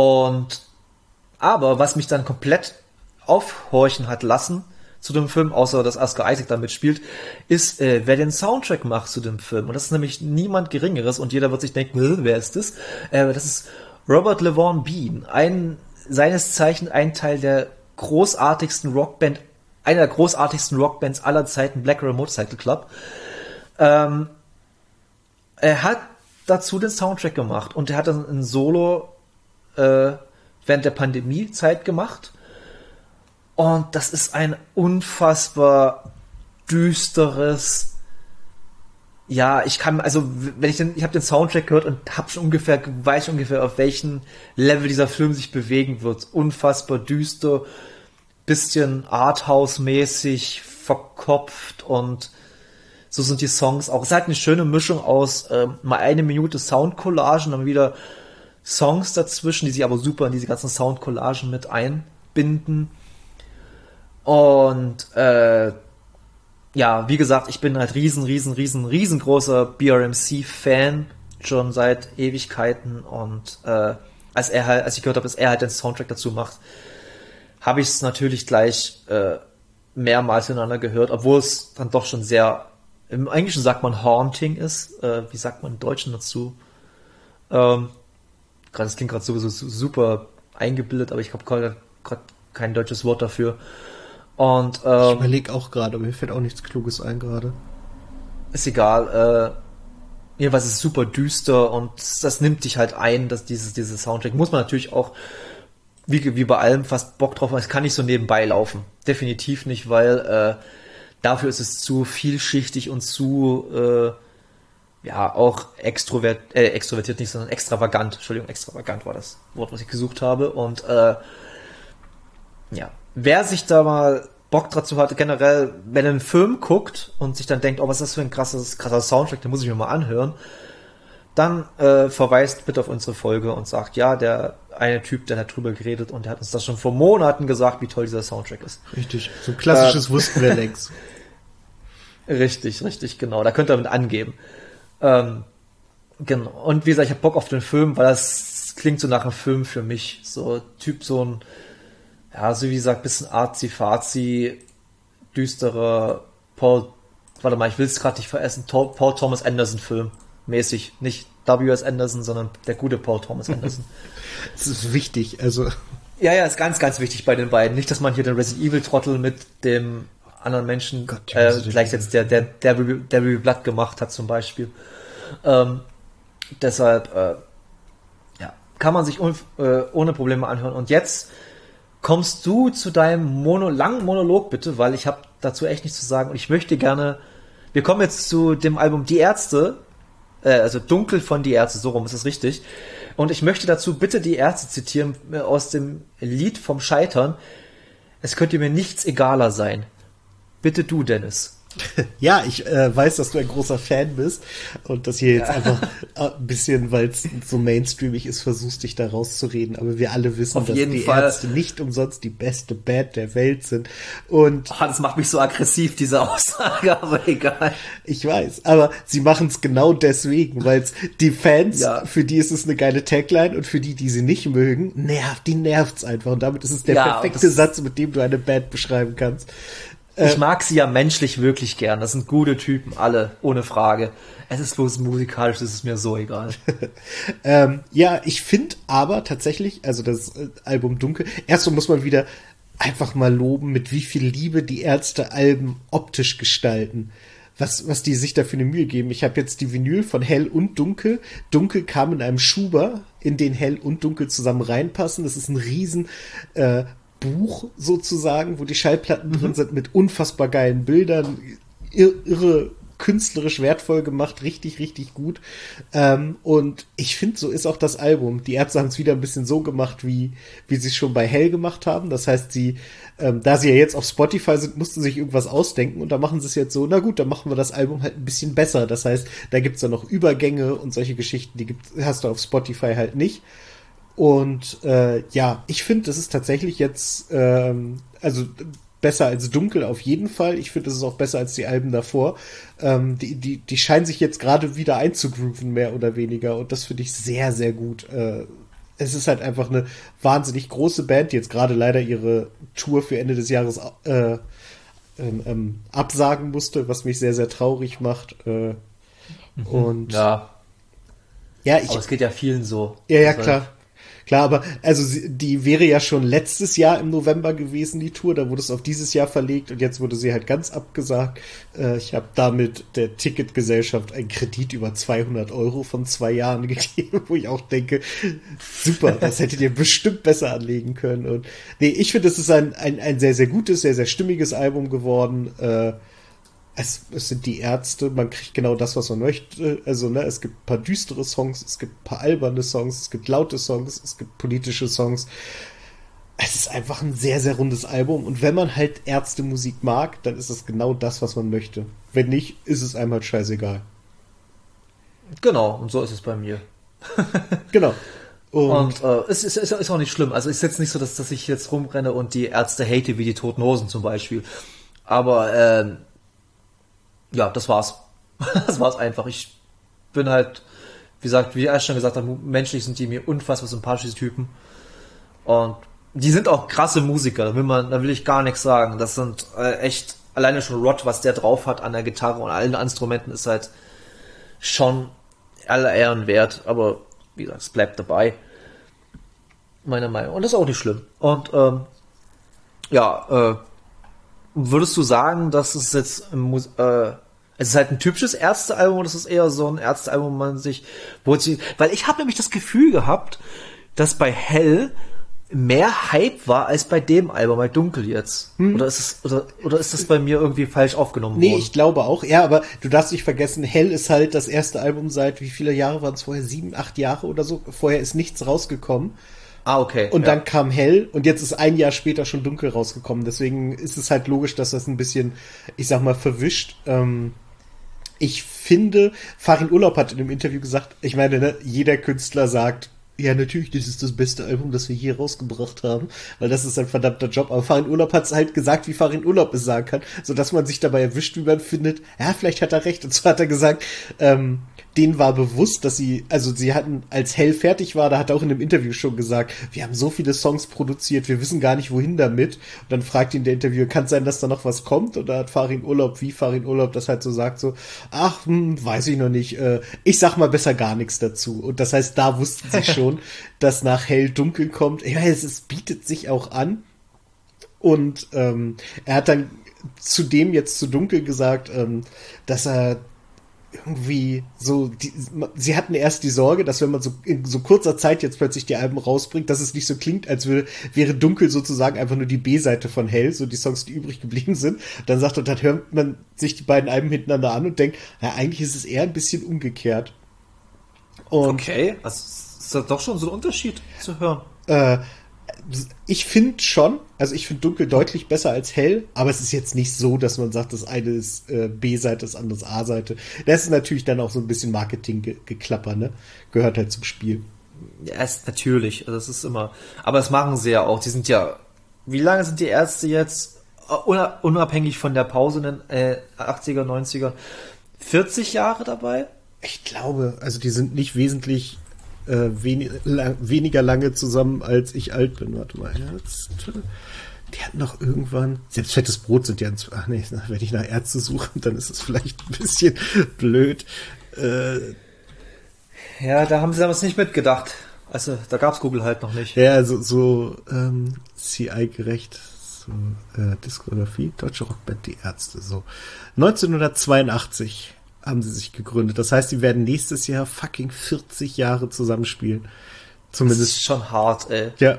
was mich dann komplett aufhorchen hat lassen zu dem Film, außer dass Oscar Isaac da mitspielt, ist, wer den Soundtrack macht zu dem Film. Und das ist nämlich niemand Geringeres und jeder wird sich denken, wer ist das? Das ist Robert LeVon Bean, seines Zeichen ein Teil der großartigsten Rockband, einer der großartigsten Rockbands aller Zeiten, Black Rebel Motorcycle Club. Er hat dazu den Soundtrack gemacht und er hat dann ein Solo während der Pandemiezeit gemahabe und das ist ein unfassbar düsteres, ja, ich habe den Soundtrack gehört und weiß ungefähr auf welchen Level dieser Film sich bewegen wird. Unfassbar düster, bisschen Arthouse-mäßig, verkopft und so sind die Songs auch. Es ist halt eine schöne Mischung aus mal 1 Minute Soundcollagen, dann wieder Songs dazwischen, die sich aber super in diese ganzen Soundcollagen mit einbinden. Und ja, wie gesagt, ich bin halt riesengroßer BRMC-Fan, schon seit Ewigkeiten. Und als ich gehört habe, dass er halt den Soundtrack dazu macht, habe ich es natürlich gleich mehrmals hintereinander gehört, obwohl es dann doch schon sehr, im Englischen sagt man haunting ist. Wie sagt man im Deutschen dazu? Das klingt gerade sowieso super eingebildet, aber ich habe gerade kein deutsches Wort dafür. Und ich überlege auch gerade, aber mir fällt auch nichts Kluges ein gerade. Ist egal. Jedenfalls ist es super düster und das nimmt dich halt ein, dass dieses Soundtrack muss man natürlich auch wie bei allem fast Bock drauf haben. Es kann nicht so nebenbei laufen. Definitiv nicht, weil dafür ist es zu vielschichtig und zu ja, auch extrovertiert nicht, sondern extravagant. Entschuldigung, extravagant war das Wort, was ich gesucht habe. Und ja, wer sich da mal Bock dazu hat, generell, wenn er einen Film guckt und sich dann denkt, oh, was ist das für ein krasser Soundtrack, den muss ich mir mal anhören, dann verweist bitte auf unsere Folge und sagt, ja, der eine Typ, der hat drüber geredet und der hat uns das schon vor Monaten gesagt, wie toll dieser Soundtrack ist. Richtig, so ein klassisches wussten wir längst. Richtig, genau, da könnt ihr damit angeben. Genau. Und wie gesagt, ich habe Bock auf den Film, weil das klingt so nach einem Film für mich. So ein ja, so wie gesagt, bisschen arzi-fazi, düsterer warte mal, ich will es gerade nicht veressen, Paul Thomas Anderson Film. Mäßig. Nicht W.S. Anderson, sondern der gute Paul Thomas Anderson. Das ist wichtig, also. Ja, ist ganz, ganz wichtig bei den beiden. Nicht, dass man hier den Resident Evil Trottel mit dem anderen Menschen gleichsetzt, der Devil Blood gemacht hat zum Beispiel. Deshalb ja, kann man sich ohne Probleme anhören. Und jetzt kommst du zu deinem langen Monolog bitte, weil ich habe dazu echt nichts zu sagen. Und ich möchte gerne, wir kommen jetzt zu dem Album Die Ärzte, also Dunkel von Die Ärzte, so rum ist es richtig. Und ich möchte dazu bitte Die Ärzte zitieren aus dem Lied vom Scheitern. Es könnte mir nichts egaler sein. Bitte du, Dennis. Ja, ich weiß, dass du ein großer Fan bist und dass hier jetzt einfach ein bisschen, weil es so mainstreamig ist, versuchst dich da rauszureden. Aber wir alle wissen, dass die Ärzte nicht umsonst die beste Band der Welt sind. Und das macht mich so aggressiv, diese Aussage, aber egal. Ich weiß, aber sie machen es genau deswegen, weil die Fans, für die ist es eine geile Tagline und für die sie nicht mögen, nervt's einfach. Und damit ist es der perfekte Satz, mit dem du eine Band beschreiben kannst. Ich mag sie ja menschlich wirklich gern. Das sind gute Typen, alle, ohne Frage. Es ist bloß musikalisch, das ist mir so egal. Ja, ich finde aber tatsächlich, also das Album Dunkel, erst muss man wieder einfach mal loben, mit wie viel Liebe die Ärzte Alben optisch gestalten. Was die sich da für eine Mühe geben. Ich habe jetzt die Vinyl von Hell und Dunkel. Dunkel kam in einem Schuber, in den Hell und Dunkel zusammen reinpassen. Das ist ein riesen Buch sozusagen, wo die Schallplatten drin sind mit unfassbar geilen Bildern, irre künstlerisch wertvoll gemacht, richtig, richtig gut. Und ich finde, so ist auch das Album. Die Ärzte haben es wieder ein bisschen so gemacht, wie sie es schon bei Hell gemacht haben. Das heißt, da sie ja jetzt auf Spotify sind, mussten sie sich irgendwas ausdenken und da machen sie es jetzt so, na gut, dann machen wir das Album halt ein bisschen besser. Das heißt, da gibt's dann noch Übergänge und solche Geschichten, hast du auf Spotify halt nicht. Und ich finde, das ist tatsächlich jetzt also besser als Dunkel auf jeden Fall. Ich finde, das ist auch besser als die Alben davor. Die scheinen sich jetzt gerade wieder einzugrooven, mehr oder weniger. Und das finde ich sehr, sehr gut. Es ist halt einfach eine wahnsinnig große Band, die jetzt gerade leider ihre Tour für Ende des Jahres absagen musste, was mich sehr, sehr traurig macht. Und aber es geht ja vielen so. Ja, klar. Klar, aber also die wäre ja schon letztes Jahr im November gewesen, die Tour. Da wurde es auf dieses Jahr verlegt und jetzt wurde sie halt ganz abgesagt. Ich habe damit der Ticketgesellschaft einen Kredit über 200 € von 2 Jahren gegeben, wo ich auch denke, super, das hättet ihr bestimmt besser anlegen können. Und nee, ich finde, es ist ein sehr, sehr gutes, sehr, sehr stimmiges Album geworden. Es sind die Ärzte, man kriegt genau das, was man möchte. Also, es gibt ein paar düstere Songs, es gibt ein paar alberne Songs, es gibt laute Songs, es gibt politische Songs. Es ist einfach ein sehr, sehr rundes Album. Und wenn man halt Ärzte-Musik mag, dann ist es genau das, was man möchte. Wenn nicht, ist es einem halt scheißegal. Genau, und so ist es bei mir. Genau. Und es ist auch nicht schlimm. Also es ist jetzt nicht so, dass ich jetzt rumrenne und die Ärzte hate wie die Toten Hosen zum Beispiel. Aber das war's. Das war's einfach. Ich bin halt, wie gesagt, wie ich schon gesagt habe, menschlich sind die mir unfassbar sympathische Typen. Und die sind auch krasse Musiker, da will ich gar nichts sagen. Das sind echt, alleine schon Rod, was der drauf hat an der Gitarre und allen Instrumenten, ist halt schon aller Ehren wert. Aber wie gesagt, es bleibt dabei. Meiner Meinung. Und das ist auch nicht schlimm. Und würdest du sagen, dass es jetzt es ist halt ein typisches Ärztealbum oder ist es eher so ein Ärztealbum, wo man sich weil ich habe nämlich das Gefühl gehabt, dass bei Hell mehr Hype war als bei dem Album, bei Dunkel jetzt. Oder ist das bei mir irgendwie falsch aufgenommen worden? Nee, ich glaube auch. Ja, aber du darfst nicht vergessen, Hell ist halt das erste Album seit, wie viele Jahre waren es vorher? 7, 8 Jahre oder so. Vorher ist nichts rausgekommen. Okay. Und dann kam Hell und jetzt ist ein Jahr später schon Dunkel rausgekommen. Deswegen ist es halt logisch, dass das ein bisschen, ich sag mal, verwischt. Ich finde, Farin Urlaub hat in einem Interview gesagt, ich meine, jeder Künstler sagt, ja, natürlich, das ist das beste Album, das wir hier rausgebracht haben, weil das ist ein verdammter Job. Aber Farin Urlaub hat es halt gesagt, wie Farin Urlaub es sagen kann, sodass man sich dabei erwischt, wie man findet, ja, vielleicht hat er recht. Und so hat er gesagt, denen war bewusst, dass sie hatten, als Hell fertig war, da hat er auch in einem Interview schon gesagt, wir haben so viele Songs produziert, wir wissen gar nicht, wohin damit. Und dann fragt ihn der Interviewer, kann es sein, dass da noch was kommt? Und da hat Farin Urlaub das halt so sagt, so, ach, weiß ich noch nicht, ich sag mal besser gar nichts dazu. Und das heißt, da wussten sie schon, dass nach Hell Dunkel kommt. Ich meine, es bietet sich auch an. Und er hat dann zudem jetzt zu Dunkel gesagt, dass er irgendwie so, sie hatten erst die Sorge, dass wenn man so in so kurzer Zeit jetzt plötzlich die Alben rausbringt, dass es nicht so klingt, als wäre Dunkel sozusagen einfach nur die B-Seite von Hell, so die Songs, die übrig geblieben sind. Dann sagt er, dann hört man sich die beiden Alben hintereinander an und denkt, na, eigentlich ist es eher ein bisschen umgekehrt. Und okay, also ist das doch schon so ein Unterschied zu hören. Ich finde schon, also ich finde Dunkel deutlich besser als Hell, aber es ist jetzt nicht so, dass man sagt, das eine ist B-Seite, das andere ist A-Seite. Das ist natürlich dann auch so ein bisschen Marketing-Geklapper, ne? Gehört halt zum Spiel. Ja, ist natürlich, also das ist immer, aber das machen sie ja auch, die sind ja, wie lange sind die Ärzte jetzt, unabhängig von der Pause in den 80er, 90er, 40 Jahre dabei? Ich glaube, also die sind nicht wesentlich weniger lange zusammen, als ich alt bin. Warte mal, die hatten noch irgendwann, selbst Fettes Brot sind ja wenn ich nach Ärzte suche, dann ist es vielleicht ein bisschen blöd. Ja, da haben sie damals nicht mitgedacht. Also, da gab's Google halt noch nicht. Ja, so CI-gerecht, so Diskografie, deutsche Rockband, die Ärzte, so. 1982 haben sie sich gegründet. Das heißt, sie werden nächstes Jahr fucking 40 Jahre zusammenspielen. Zumindest. Das ist schon hart, ey. Ja.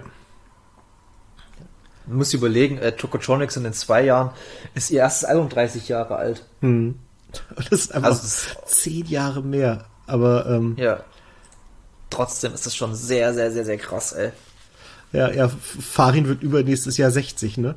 Man muss überlegen, Tokotronics in den 2 Jahren ist ihr erstes Album 30 Jahre alt. Das ist einfach 10 Jahre mehr. Aber ja. Trotzdem ist das schon sehr, sehr, sehr, sehr krass, ey. Ja, Farin wird übernächstes Jahr 60, ne?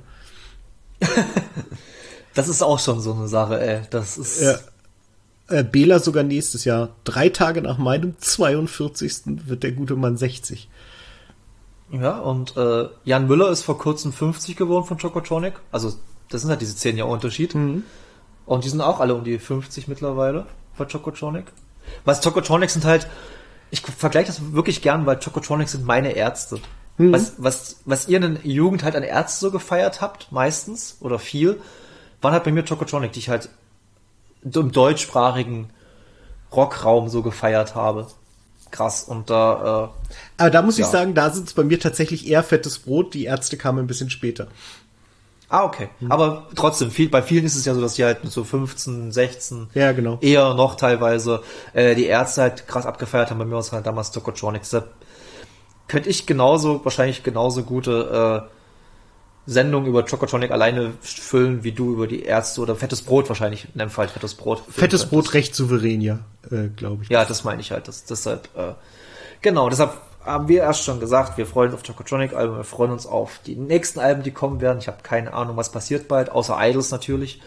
Das ist auch schon so eine Sache, ey. Das ist... Ja. Bela sogar nächstes Jahr. 3 Tage nach meinem 42. wird der gute Mann 60. Ja, und Jan Müller ist vor kurzem 50 geworden von Tokotronic. Also, das sind halt diese 10 Jahre Unterschied. Und die sind auch alle um die 50 mittlerweile bei Tokotronic. Was Tokotronic sind halt... Ich vergleiche das wirklich gern, weil Tokotronic sind meine Ärzte. Was ihr in der Jugend halt an Ärzte so gefeiert habt, meistens, oder viel, waren halt bei mir Tokotronic, die ich halt im deutschsprachigen Rockraum so gefeiert habe. Krass. Und da... Aber da muss ich sagen, da sind es bei mir tatsächlich eher fettes Brot. Die Ärzte kamen ein bisschen später. Ah, okay. Aber trotzdem, bei vielen ist es ja so, dass die halt so 15, 16, ja, genau, eher noch teilweise die Ärzte halt krass abgefeiert haben. Bei mir war es halt damals Tokotronic. Deshalb könnte ich wahrscheinlich genauso gute Sendungen über Tokotronic alleine füllen, wie du über die Ärzte oder Fettes Brot wahrscheinlich, in dem Fall Fettes Brot. Fettes Brot recht souverän, ja, glaube ich. Ja, das meine ich halt. Deshalb haben wir erst schon gesagt, wir freuen uns auf Tokotronic-Alben, wir freuen uns auf die nächsten Alben, die kommen werden. Ich habe keine Ahnung, was passiert bald, außer Idols natürlich.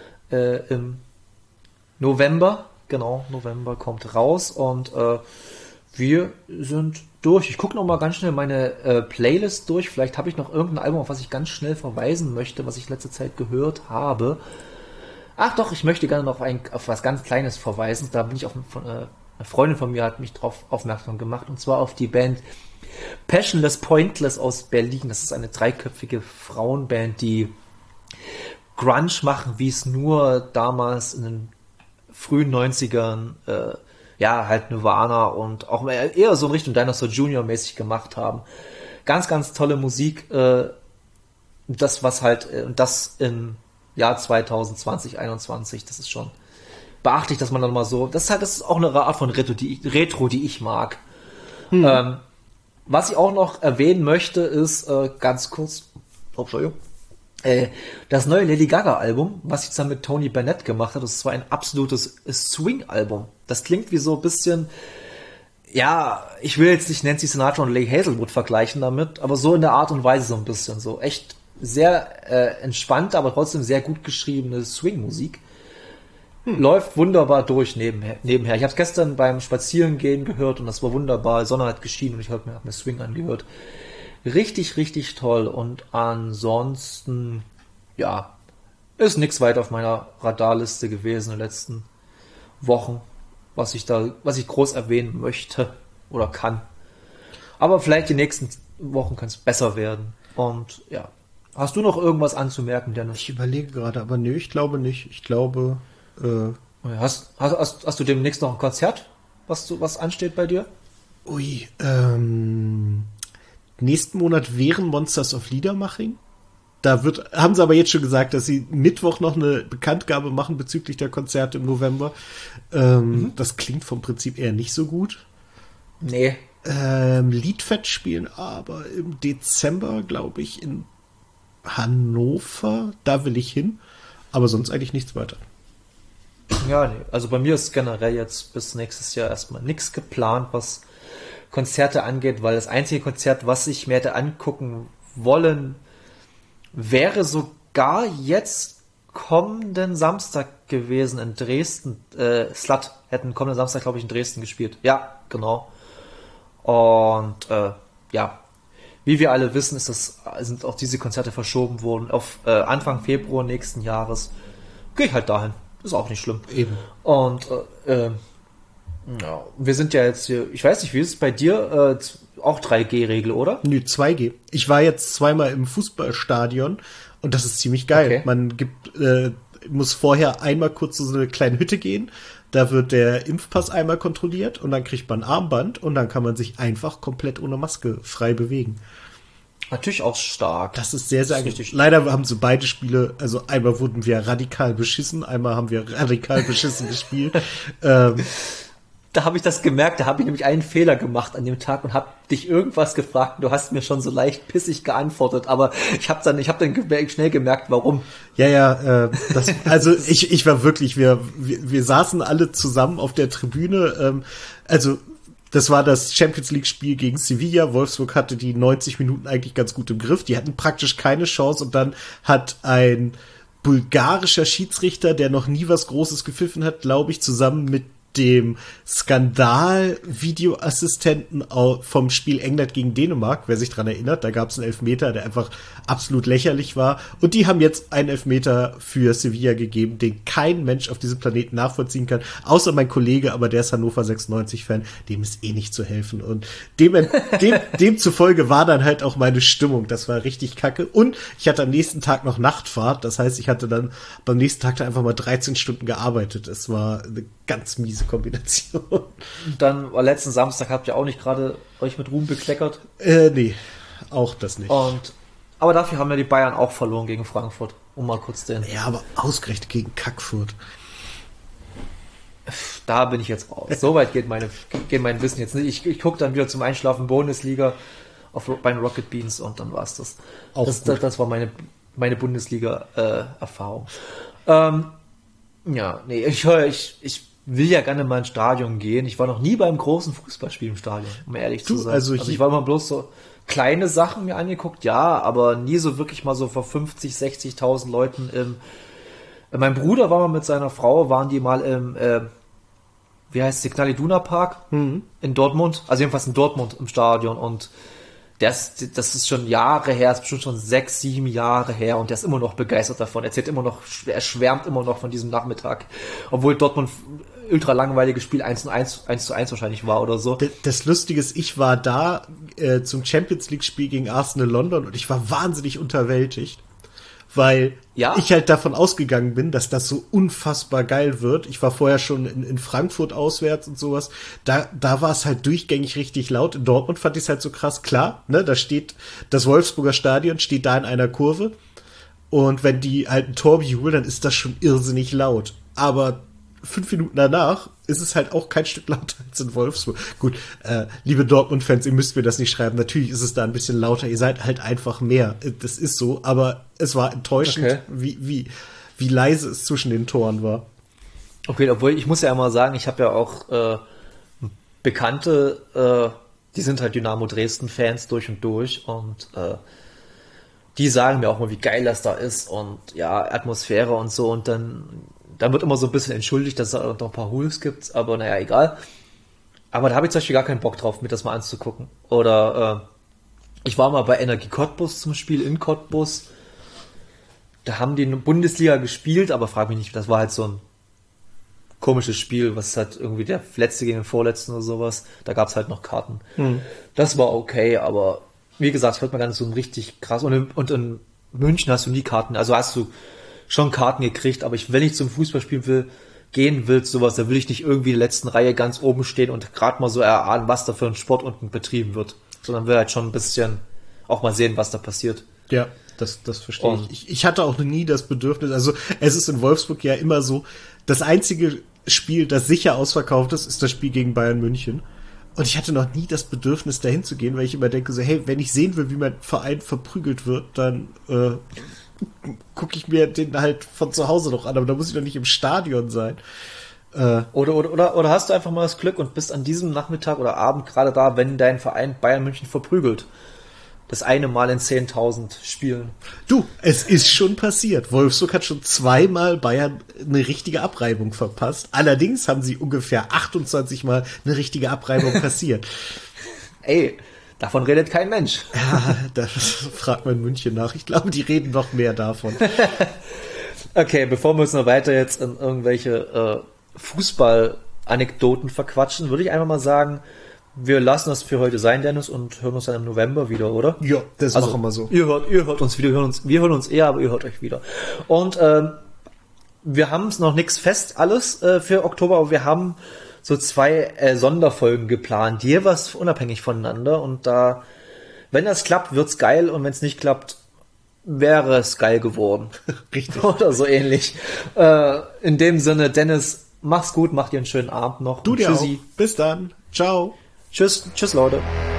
Im November, genau, November kommt raus und wir sind durch. Ich gucke noch mal ganz schnell meine Playlist durch. Vielleicht habe ich noch irgendein Album, auf was ich ganz schnell verweisen möchte, was ich letzte Zeit gehört habe. Ach doch, ich möchte gerne noch auf was ganz Kleines verweisen. Da bin ich eine Freundin von mir hat mich drauf aufmerksam gemacht, und zwar auf die Band Passionless Pointless aus Berlin. Das ist eine 3-köpfige Frauenband, die Grunge machen, wie es nur damals in den frühen 90ern halt Nirvana und auch eher so in Richtung Dinosaur Jr. mäßig gemacht haben. Ganz, ganz tolle Musik. Das im Jahr 2020, 2021, das ist schon beachtlich, dass man dann mal so, das ist auch eine Art von Retro, die ich mag. Was ich auch noch erwähnen möchte, ist ganz kurz, das neue Lady Gaga Album, was sie zusammen mit Tony Bennett gemacht hat. Das war ein absolutes Swing-Album. Das klingt wie so ein bisschen, ja, ich will jetzt nicht Nancy Sinatra und Lee Hazelwood vergleichen damit, aber so in der Art und Weise so ein bisschen, so echt sehr entspannte, aber trotzdem sehr gut geschriebene Swing-Musik. Läuft wunderbar durch nebenher. Ich habe es gestern beim Spazierengehen gehört und das war wunderbar. Die Sonne hat geschienen und ich habe mir Swing angehört. Richtig, richtig toll. Und ansonsten, ja, ist nichts weiter auf meiner Radarliste gewesen in den letzten Wochen, was ich groß erwähnen möchte oder kann. Aber vielleicht die nächsten Wochen kann es besser werden. Und ja, hast du noch irgendwas anzumerken, Dennis? Ich überlege gerade, aber nö, ich glaube nicht. Ich glaube... Hast du demnächst noch ein Konzert, was ansteht bei dir? Ui, nächsten Monat wären Monsters of Liedermaching. Haben sie aber jetzt schon gesagt, dass sie Mittwoch noch eine Bekanntgabe machen bezüglich der Konzerte im November. Das klingt vom Prinzip eher nicht so gut. Nee. Liedfett spielen aber im Dezember, glaube ich, in Hannover. Da will ich hin. Aber sonst eigentlich nichts weiter. Ja, nee. Also bei mir ist generell jetzt bis nächstes Jahr erstmal nichts geplant, was Konzerte angeht, weil das einzige Konzert, was ich mir hätte angucken wollen, wäre sogar jetzt kommenden Samstag gewesen in Dresden. Slut hätten kommenden Samstag, glaube ich, in Dresden gespielt. Ja, genau. Und wie wir alle wissen, sind auch diese Konzerte verschoben worden auf Anfang Februar nächsten Jahres. Gehe ich halt dahin. Ist auch nicht schlimm. Eben. Und wir sind ja jetzt hier, ich weiß nicht, wie ist es bei dir? Auch 3G-Regel, oder? Nö, 2G. Ich war jetzt zweimal im Fußballstadion und das ist ziemlich geil. Okay. Man muss vorher einmal kurz zu so eine kleine Hütte gehen, da wird der Impfpass einmal kontrolliert und dann kriegt man ein Armband und dann kann man sich einfach komplett ohne Maske frei bewegen. Natürlich auch stark. Das ist sehr, sehr richtig. Leider haben so beide Spiele, also einmal wurden wir radikal beschissen, einmal haben wir radikal beschissen gespielt. Das da habe ich das gemerkt, da habe ich nämlich einen Fehler gemacht an dem Tag und habe dich irgendwas gefragt und du hast mir schon so leicht pissig geantwortet, aber ich habe dann schnell gemerkt, warum. Ja, also ich war wirklich, wir saßen alle zusammen auf der Tribüne, also das war das Champions League Spiel gegen Sevilla. Wolfsburg hatte die 90 Minuten eigentlich ganz gut im Griff. Die hatten praktisch keine Chance und dann hat ein bulgarischer Schiedsrichter, der noch nie was Großes gepfiffen hat, glaube ich, zusammen mit dem Skandal-Videoassistenten vom Spiel England gegen Dänemark, wer sich dran erinnert, da gab es einen Elfmeter, der einfach absolut lächerlich war. Und die haben jetzt einen Elfmeter für Sevilla gegeben, den kein Mensch auf diesem Planeten nachvollziehen kann, außer mein Kollege, aber der ist Hannover 96-Fan, dem ist eh nicht zu helfen. Und demzufolge war dann halt auch meine Stimmung, das war richtig kacke. Und ich hatte am nächsten Tag noch Nachtfahrt, das heißt, ich hatte dann beim nächsten Tag da einfach mal 13 Stunden gearbeitet. Es war eine ganz miese Kombination. Dann war letzten Samstag, habt ihr auch nicht gerade euch mit Ruhm bekleckert? Nee, auch das nicht. Aber dafür haben ja die Bayern auch verloren gegen Frankfurt. Mal kurz den. Ja, aber ausgerechnet gegen Kackfurt. Da bin ich jetzt raus. Soweit geht mein Wissen jetzt nicht. Ich gucke dann wieder zum Einschlafen Bundesliga bei den Rocket Beans und dann war's das. Das war meine Bundesliga-Erfahrung. Ja, nee, ich will ja gerne mal ins Stadion gehen. Ich war noch nie beim großen Fußballspiel im Stadion, um ehrlich zu sein. Also ich war immer bloß so kleine Sachen mir angeguckt, ja, aber nie so wirklich mal so vor 50, 60.000 Leuten mein Bruder war mal mit seiner Frau, waren die mal im, wie heißt es, Signal Iduna Park in Dortmund, also jedenfalls in Dortmund im Stadion und das ist schon Jahre her, ist bestimmt schon 6, 7 Jahre her und der ist immer noch begeistert davon. Er schwärmt immer noch von diesem Nachmittag, obwohl Dortmund ultra langweiliges Spiel 1:1 wahrscheinlich war oder so. Das Lustige ist, ich war da zum Champions League Spiel gegen Arsenal London und ich war wahnsinnig unterwältigt, weil ich halt davon ausgegangen bin, dass das so unfassbar geil wird. Ich war vorher schon in Frankfurt auswärts und sowas. Da war es halt durchgängig richtig laut. In Dortmund fand ich es halt so krass. Klar, ne, da steht das Wolfsburger Stadion, steht da in einer Kurve. Und wenn die halt ein Tor bejubeln, dann ist das schon irrsinnig laut. Aber 5 Minuten danach ist es halt auch kein Stück lauter als in Wolfsburg. Gut, liebe Dortmund-Fans, ihr müsst mir das nicht schreiben. Natürlich ist es da ein bisschen lauter. Ihr seid halt einfach mehr. Das ist so. Aber es war enttäuschend, wie leise es zwischen den Toren war. Okay, obwohl ich muss ja immer sagen, ich habe ja auch Bekannte, die sind halt Dynamo Dresden-Fans durch und durch und die sagen mir auch mal, wie geil das da ist und ja, Atmosphäre und so und dann wird immer so ein bisschen entschuldigt, dass es noch ein paar Hools gibt, aber naja, egal. Aber da habe ich zum Beispiel gar keinen Bock drauf, mir das mal anzugucken. Oder ich war mal bei Energie Cottbus zum Spiel in Cottbus. Da haben die in der Bundesliga gespielt, aber frag mich nicht, das war halt so ein komisches Spiel, was halt irgendwie der Letzte gegen den Vorletzten oder sowas. Da gab es halt noch Karten. Das war okay, aber wie gesagt, ich hört mal gar nicht so ein richtig krass. Und in München hast du nie Karten, also hast du schon Karten gekriegt, aber wenn ich zum Fußballspiel gehen will, sowas, da will ich nicht irgendwie in der letzten Reihe ganz oben stehen und gerade mal so erahnen, was da für ein Sport unten betrieben wird, sondern will halt schon ein bisschen auch mal sehen, was da passiert. Ja, das verstehe ich. Ich hatte auch nie das Bedürfnis, also es ist in Wolfsburg ja immer so, das einzige Spiel, das sicher ausverkauft ist das Spiel gegen Bayern München. Und ich hatte noch nie das Bedürfnis, dahin zu gehen, weil ich immer denke so, hey, wenn ich sehen will, wie mein Verein verprügelt wird, dann gucke ich mir den halt von zu Hause noch an, aber da muss ich doch nicht im Stadion sein. Oder hast du einfach mal das Glück und bist an diesem Nachmittag oder Abend gerade da, wenn dein Verein Bayern München verprügelt. Das eine Mal in 10.000 Spielen. Du, es ist schon passiert. Wolfsburg hat schon 2-mal Bayern eine richtige Abreibung verpasst. Allerdings haben sie ungefähr 28 Mal eine richtige Abreibung passiert. Ey, davon redet kein Mensch. Ja, das fragt man in München nach. Ich glaube, die reden noch mehr davon. Okay, bevor wir uns noch weiter jetzt in irgendwelche Fußball-Anekdoten verquatschen, würde ich einfach mal sagen, wir lassen das für heute sein, Dennis, und hören uns dann im November wieder, oder? Ja, das machen wir so. Ihr hört uns wieder, wir hören uns eher, aber ihr hört euch wieder. Und wir haben es noch nichts fest alles für Oktober, aber wir haben so 2 Sonderfolgen geplant, jeweils unabhängig voneinander. Und da, wenn das klappt, wird's geil, und wenn es nicht klappt, wäre es geil geworden. Richtig. Oder so ähnlich. In dem Sinne, Dennis, Mach's gut, macht dir einen schönen Abend noch. Du dir auch. Bis dann. Ciao. Tschüss, Leute.